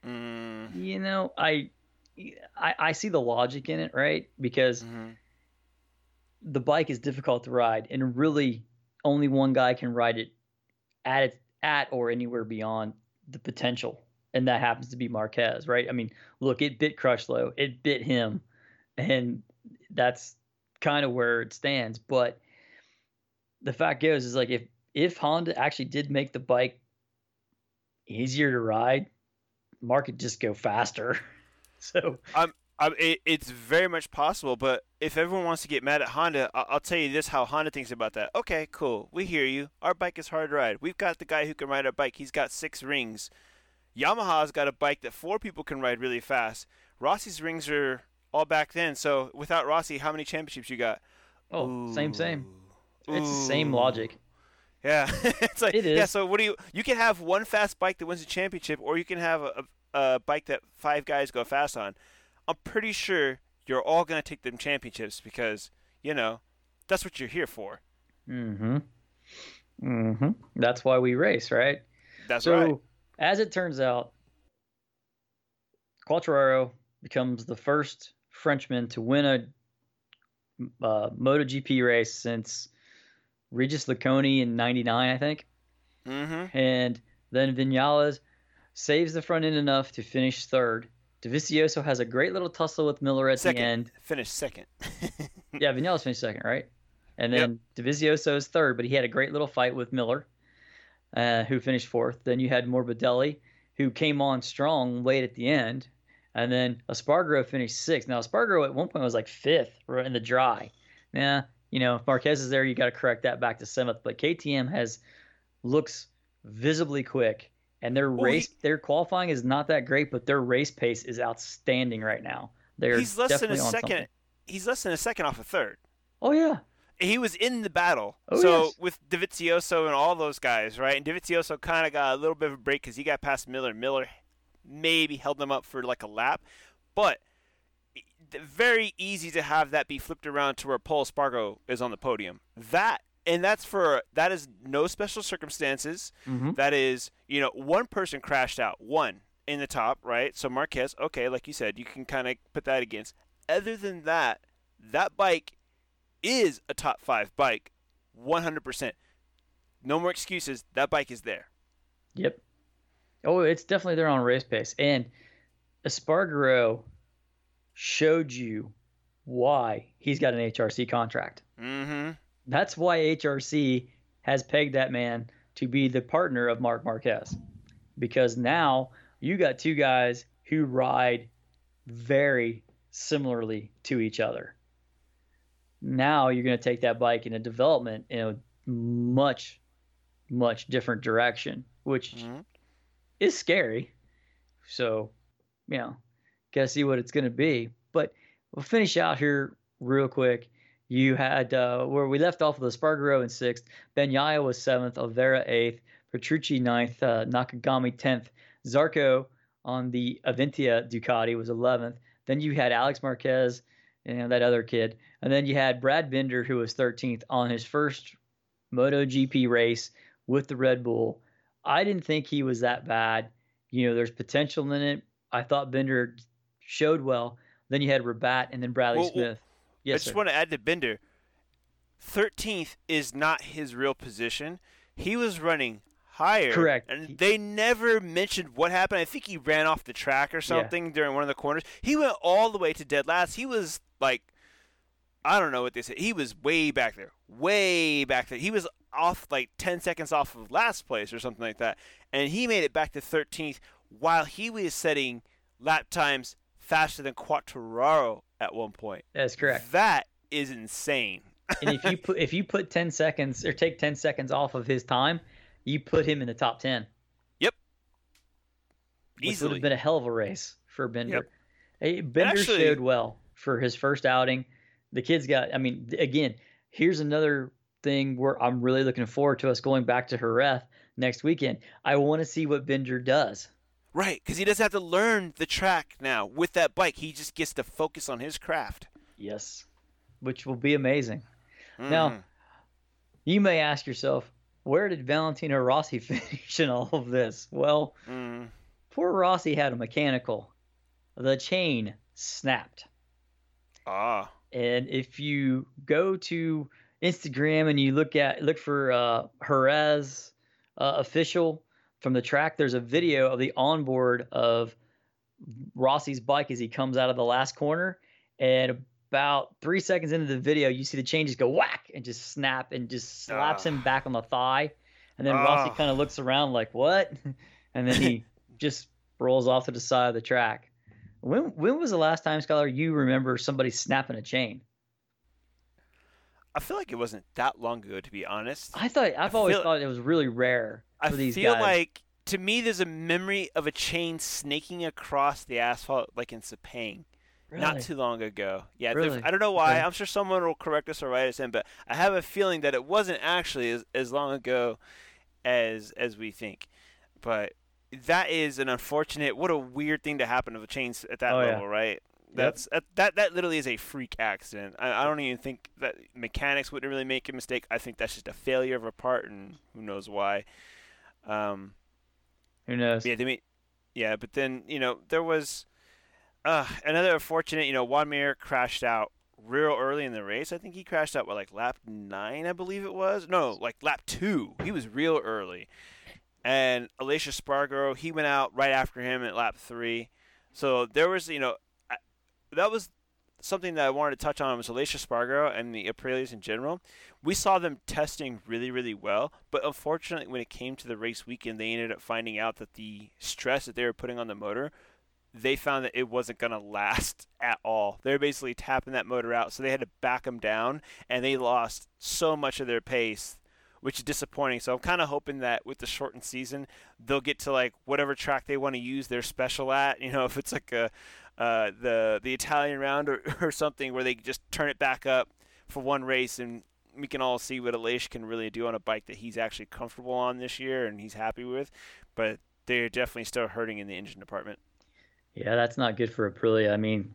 I see the logic in it, right? Because the bike is difficult to ride, and really only one guy can ride it at or anywhere beyond the potential, and that happens to be Marquez, right? I mean, look, it bit Crutchlow, it bit him, and that's kind of where it stands. But the fact goes is like if Honda actually did make the bike easier to ride, Mark could just go faster. So it's very much possible. But if everyone wants to get mad at Honda, I'll tell you this: how Honda thinks about that. Okay, cool. We hear you. Our bike is hard to ride. We've got the guy who can ride our bike. He's got 6 rings. Yamaha's got a bike that 4 people can ride really fast. Rossi's rings are all back then. So without Rossi, how many championships you got? Oh, Ooh. Same. It's the same logic. Yeah, it's like, it is. Yeah. So you can have one fast bike that wins the championship, or you can have a bike that 5 guys go fast on. I'm pretty sure you're all gonna take them championships because that's what you're here for. That's why we race, right? That's right. So as it turns out, Quartararo becomes the first Frenchman to win a MotoGP race since Regis Laconi in '99, I think. And then Vinales saves the front end enough to finish third. Dovizioso has a great little tussle with Miller at the end. Finished second. Yeah, Vinales finished second, right? And then Dovizioso is third, but he had a great little fight with Miller, who finished fourth. Then you had Morbidelli, who came on strong late at the end. And then Espargaro finished sixth. Now, Espargaro at one point was like fifth in the dry. Now, if Marquez is there, you got to correct that back to seventh. But KTM looks visibly quick. And their qualifying is not that great, but their race pace is outstanding right now. He's less than a second. He's less than a second off of third. Oh yeah, he was in the battle. With Dovizioso and all those guys, right? And Dovizioso kind of got a little bit of a break because he got past Miller. Miller maybe held them up for like a lap, but very easy to have that be flipped around to where Pol Espargaro is on the podium. That is no special circumstances. That is, one person crashed out, one in the top, right? So Marquez, okay, like you said, you can kind of put that against. Other than that, that bike is a top 5 bike, 100%. No more excuses. That bike is there. Yep. Oh, it's definitely there on race pace. And Espargaro showed you why he's got an HRC contract. That's why HRC has pegged that man to be the partner of Marc Marquez, because now you got two guys who ride very similarly to each other. Now you're going to take that bike in a development in a much, much different direction, which is scary. So, got to see what it's going to be. But we'll finish out here real quick. You had where we left off with Espargaro in 6th, Bagnaia was 7th, Oliveira 8th, Petrucci 9th, Nakagami 10th, Zarco on the Aventia Ducati was 11th. Then you had Alex Marquez, that other kid. And then you had Brad Binder, who was 13th on his first MotoGP race with the Red Bull. I didn't think he was that bad. There's potential in it. I thought Binder showed well. Then you had Rabat and then Bradley Smith. Yes, I just want to add to Binder. 13th is not his real position. He was running higher. Correct. And they never mentioned what happened. I think he ran off the track or something during one of the corners. He went all the way to dead last. He was like, I don't know what they said. He was way back there. Way back there. He was off like 10 seconds off of last place or something like that. And he made it back to 13th while he was setting lap times faster than Quartararo at one point. That's correct. That is insane. And if you put 10 seconds or take 10 seconds off of his time, you put him in the top 10. Yep. Which Easily. would have been a hell of a race for Binder. Yep. Hey, Binder showed well for his first outing. The kid's got, again, here's another thing where I'm really looking forward to us going back to Jerez next weekend. I want to see what Binder does. Right, because he doesn't have to learn the track now with that bike. He just gets to focus on his craft. Yes, which will be amazing. Now, you may ask yourself, where did Valentino Rossi finish in all of this? Well, poor Rossi had a mechanical. The chain snapped. And if you go to Instagram and you look for Jerez official from the track, there's a video of the onboard of Rossi's bike as he comes out of the last corner, and about 3 seconds into the video, you see the chain just go whack and just snap and just slaps him back on the thigh. And then Rossi kind of looks around like, what? And then he just rolls off to the side of the track. When was the last time, Skylar, you remember somebody snapping a chain? I feel like it wasn't that long ago, to be honest. I've always thought it was really rare for these guys. I feel like, to me, there's a memory of a chain snaking across the asphalt like in Sepang. Really? Not too long ago. Yeah, really? I don't know why. Okay. I'm sure someone will correct us or write us in, but I have a feeling that it wasn't actually as long ago as we think. But that is an unfortunate, what a weird thing to happen to a chain at that level, right? That literally is a freak accident. I don't even think that mechanics wouldn't really make a mistake. I think that's just a failure of a part, and who knows why. Who knows? Yeah, but then there was another unfortunate. Juan Mir crashed out real early in the race. I think he crashed out like lap 9, I believe it was. No, like lap 2. He was real early, and Aleix Espargaro, he went out right after him at lap 3. So there was that was something that I wanted to touch on was Aleix Espargaro and the Aprilias in general. We saw them testing really, really well, but unfortunately when it came to the race weekend, they ended up finding out that the stress that they were putting on the motor, they found that it wasn't going to last at all. They were basically tapping that motor out, so they had to back them down, and they lost so much of their pace, which is disappointing. So I'm kind of hoping that with the shortened season, they'll get to like whatever track they want to use their special at. If it's like the Italian round or something where they just turn it back up for one race, and we can all see what Aleix can really do on a bike that he's actually comfortable on this year and he's happy with. But they're definitely still hurting in the engine department. Yeah, that's not good for Aprilia.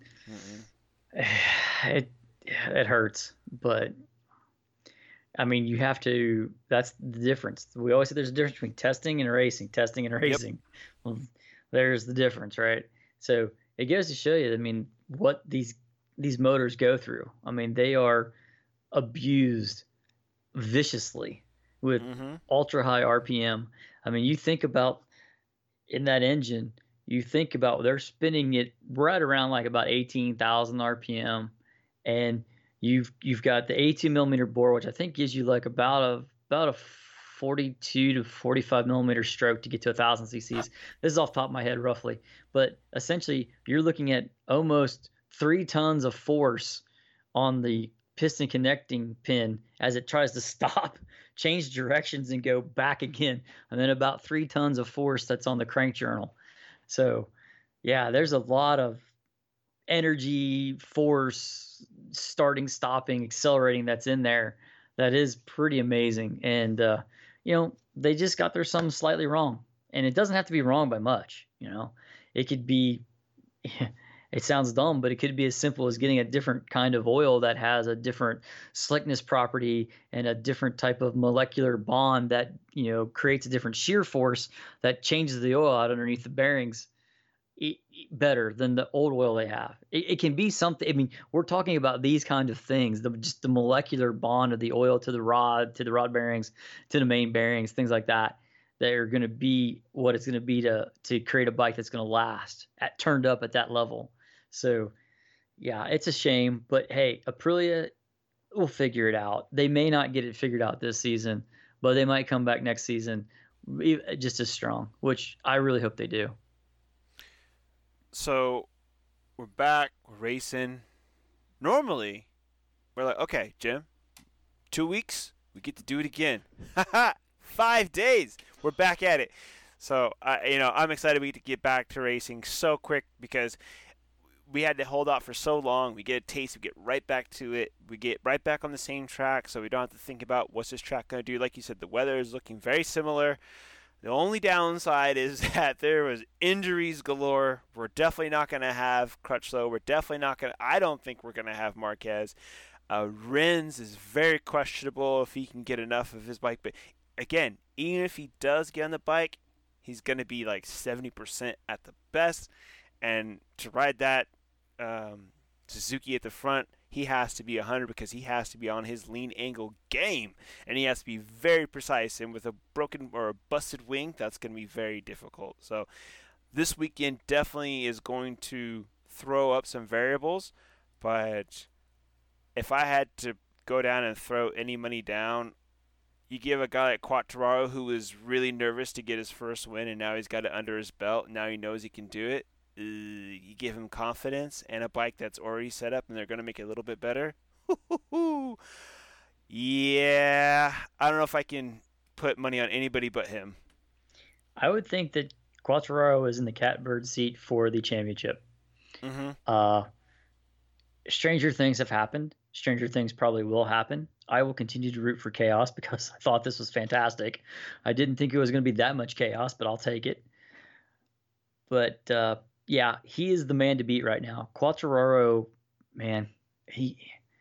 It hurts, but you have to. That's the difference. We always say there's a difference between testing and racing. Yep. Well, there's the difference, right? So it goes to show you, what these motors go through. They are abused viciously with ultra high RPM. You think about in that engine, they're spinning it right around like about 18,000 RPM, and You've got the 82 millimeter bore, which I think gives you like about a 42 to 45 millimeter stroke to get to 1,000 cc's. This is off the top of my head roughly, but essentially you're looking at almost 3 tons of force on the piston connecting pin as it tries to stop, change directions, and go back again, and then about 3 tons of force that's on the crank journal. So, yeah, there's a lot of energy, force, starting, stopping, accelerating that's in there that is pretty amazing. And they just got their something slightly wrong, and it doesn't have to be wrong by much. It could be. It sounds dumb, but it could be as simple as getting a different kind of oil that has a different slickness property and a different type of molecular bond that, creates a different shear force that changes the oil out underneath the bearings better than the old oil they have. It can be something. I mean, we're talking about these kind of things, just the molecular bond of the oil to the rod bearings, to the main bearings, things like that. They're going to be what it's going to be to create a bike that's going to last turned up at that level. So, yeah, it's a shame, but hey, Aprilia will figure it out. They may not get it figured out this season, but they might come back next season just as strong, which I really hope they do. So, we're back, we're racing. Normally, we're like, okay, Jim, 2 weeks, we get to do it again. 5 days, we're back at it. So, I'm excited we get to get back to racing so quick because we had to hold out for so long. We get a taste, we get right back to it. We get right back on the same track, so we don't have to think about what's this track going to do. Like you said, the weather is looking very similar. The only downside is that there was injuries galore. We're definitely not going to have Crutchlow. We're definitely not going to – I don't think we're going to have Marquez. Rins is very questionable if he can get enough of his bike. But, again, even if he does get on the bike, he's going to be like 70% at the best. And to ride that Suzuki at the front, he has to be 100 because he has to be on his lean angle game. And he has to be very precise. And with a broken or a busted wing, that's going to be very difficult. So this weekend definitely is going to throw up some variables. But if I had to go down and throw any money down, you give a guy like Quartararo, who was really nervous to get his first win, and now he's got it under his belt. Now he knows he can do it. You give him confidence and a bike that's already set up, and they're going to make it a little bit better. Yeah, I don't know if I can put money on anybody but him. I would think that Quartararo is in the catbird seat for the championship. Mm-hmm. Stranger things have happened. Stranger things probably will happen. I will continue to root for chaos because I thought this was fantastic. I didn't think it was going to be that much chaos, but I'll take it. But yeah, he is the man to beat right now. Quartararo, man, he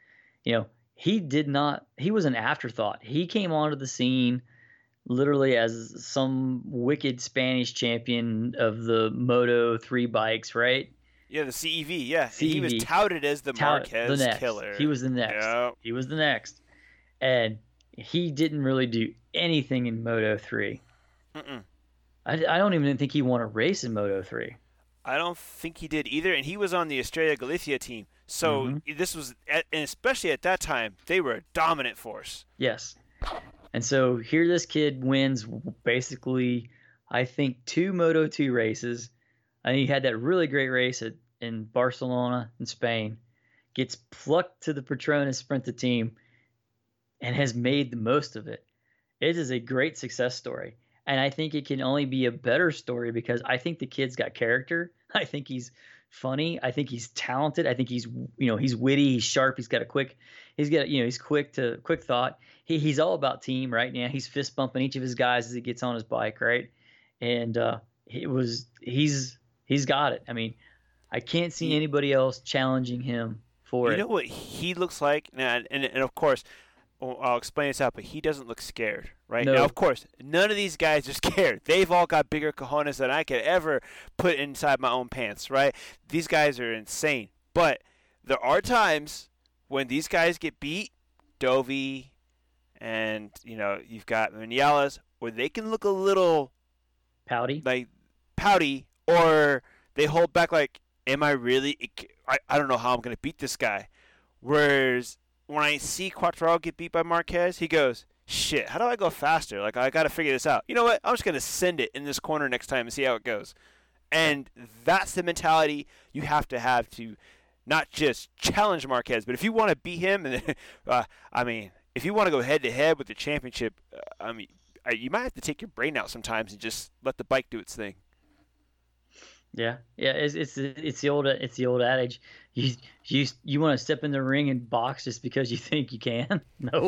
was an afterthought. He came onto the scene literally as some wicked Spanish champion of the Moto 3 bikes, right? Yeah, the CEV, yeah. CEV. He was touted as the Marquez killer. He was the next. Yep. He was the next. And he didn't really do anything in Moto 3. I don't even think he won a race in Moto 3. I don't think he did either, and he was on the Estrella Galicia team. So this was, and especially at that time, they were a dominant force. Yes. And so here this kid wins basically, I think, 2 Moto 2 races. And he had that really great race in Barcelona in Spain. Gets plucked to the Petronas Sprinta team and has made the most of it. It is a great success story. And I think it can only be a better story because I think the kid's got character. I think he's funny. I think he's talented. I think he's witty. He's sharp. He's quick thought. He's all about team right now. He's fist bumping each of his guys as he gets on his bike, right? And he's got it. I mean, I can't see anybody else challenging him for it. You know what he looks like? And of course, I'll explain this out, but he doesn't look scared, right? No. Now, of course, none of these guys are scared. They've all got bigger cojones than I could ever put inside my own pants, right? These guys are insane. But there are times when these guys get beat, Dovey, and, you've got Vinales, where they can look a little pouty, or they hold back like, am I really? I don't know how I'm going to beat this guy. Whereas when I see Quartararo get beat by Marquez, he goes, shit, how do I go faster? Like, I got to figure this out. You know what? I'm just going to send it in this corner next time and see how it goes. And that's the mentality you have to not just challenge Marquez, but if you want to beat him, and if you want to go head-to-head with the championship, you might have to take your brain out sometimes and just let the bike do its thing. Yeah. It's the old adage. You want to step in the ring and box just because you think you can? No.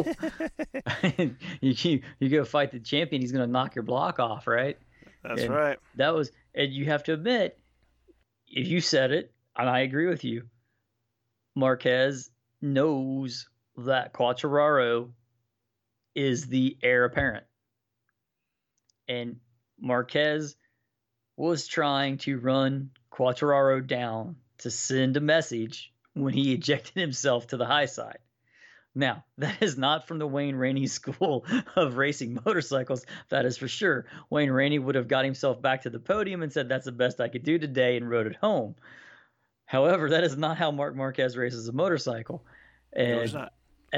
you go fight the champion. He's going to knock your block off, right? That's right. And you have to admit, if you said it, and I agree with you, Marquez knows that Quartararo is the heir apparent. And Marquez was trying to run Quartararo down to send a message when he ejected himself to the high side. Now, that is not from the Wayne Rainey School of Racing Motorcycles, that is for sure. Wayne Rainey would have got himself back to the podium and said, that's the best I could do today, and rode it home. However, that is not how Marc Marquez races a motorcycle. And, no, it's not.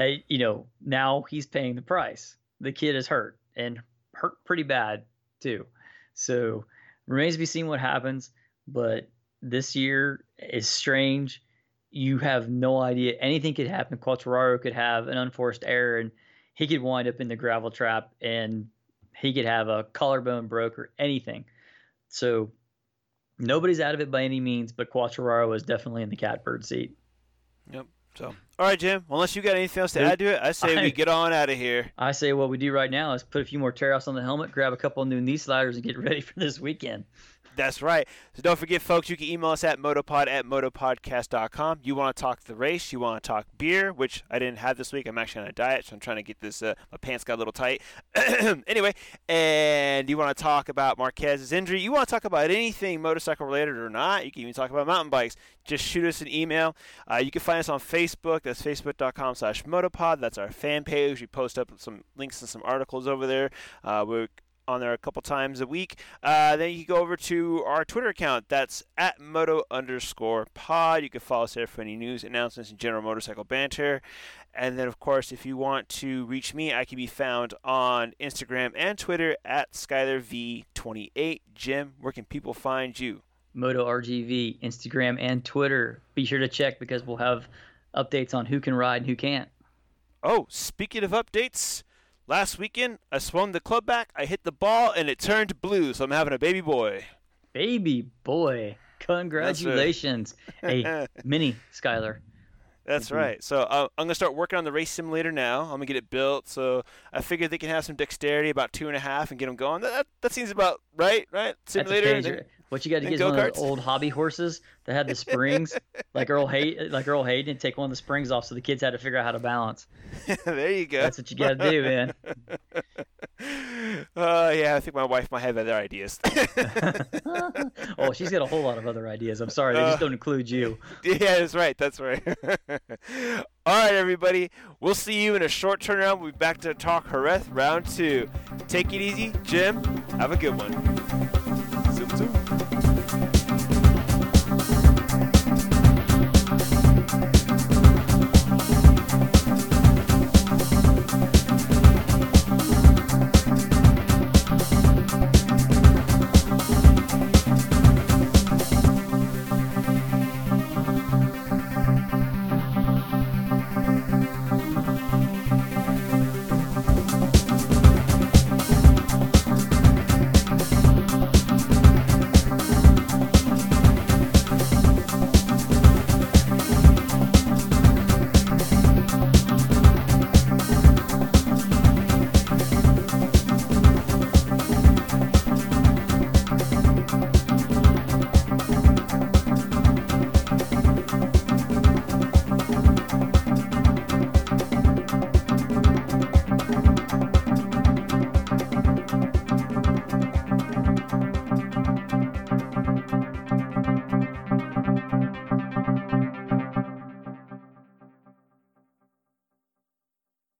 Now he's paying the price. The kid is hurt, and hurt pretty bad, too. So, remains to be seen what happens, but this year is strange. You have no idea. Anything could happen. Quartararo could have an unforced error, and he could wind up in the gravel trap, and he could have a collarbone broke or anything. So nobody's out of it by any means, but Quartararo is definitely in the catbird seat. Yep. So, all right, Jim. Unless you got anything else to add to it, I say we get on out of here. I say what we do right now is put a few more tear-offs on the helmet, grab a couple of new knee sliders, and get ready for this weekend. That's right. So don't forget, folks, you can email us at motopod@motopodcast.com. You want to talk the race, you want to talk beer, which I didn't have this week. I'm actually on a diet, so I'm trying to get this. My pants got a little tight. Anyway, and you want to talk about Marquez's injury. You want to talk about anything motorcycle related or not. You can even talk about mountain bikes. Just shoot us an email. You can find us on Facebook. That's facebook.com/motopod. That's our fan page. We post up some links and some articles over there. We're on there a couple times a week. Then you can go over to our Twitter account. That's @moto_pod. You can follow us there for any news, announcements, and general motorcycle banter. And then, of course, if you want to reach me, I can be found on Instagram and Twitter at SkylerV28. Jim, where can people find you? MotoRGV, Instagram and Twitter. Be sure to check because we'll have updates on who can ride and who can't. Oh, speaking of updates, last weekend, I swung the club back, I hit the ball, and it turned blue, so I'm having a baby boy. Baby boy. Congratulations. Hey, mini Skyler. That's right. So I'm going to start working on the race simulator now. I'm going to get it built. So I figured they can have some dexterity, about 2.5, and get them going. That seems about right? Simulator. What you got to get is one of those old hobby horses that had the springs, like Earl Hayden, and take one of the springs off, so the kids had to figure out how to balance. There you go. That's what you got to do, man. Yeah, I think my wife might have other ideas. Oh, she's got a whole lot of other ideas. I'm sorry, they just don't include you. Yeah, that's right. All right, everybody. We'll see you in a short turnaround. We'll be back to talk Jerez round 2. Take it easy. Jim, have a good one. Zoom, zoom.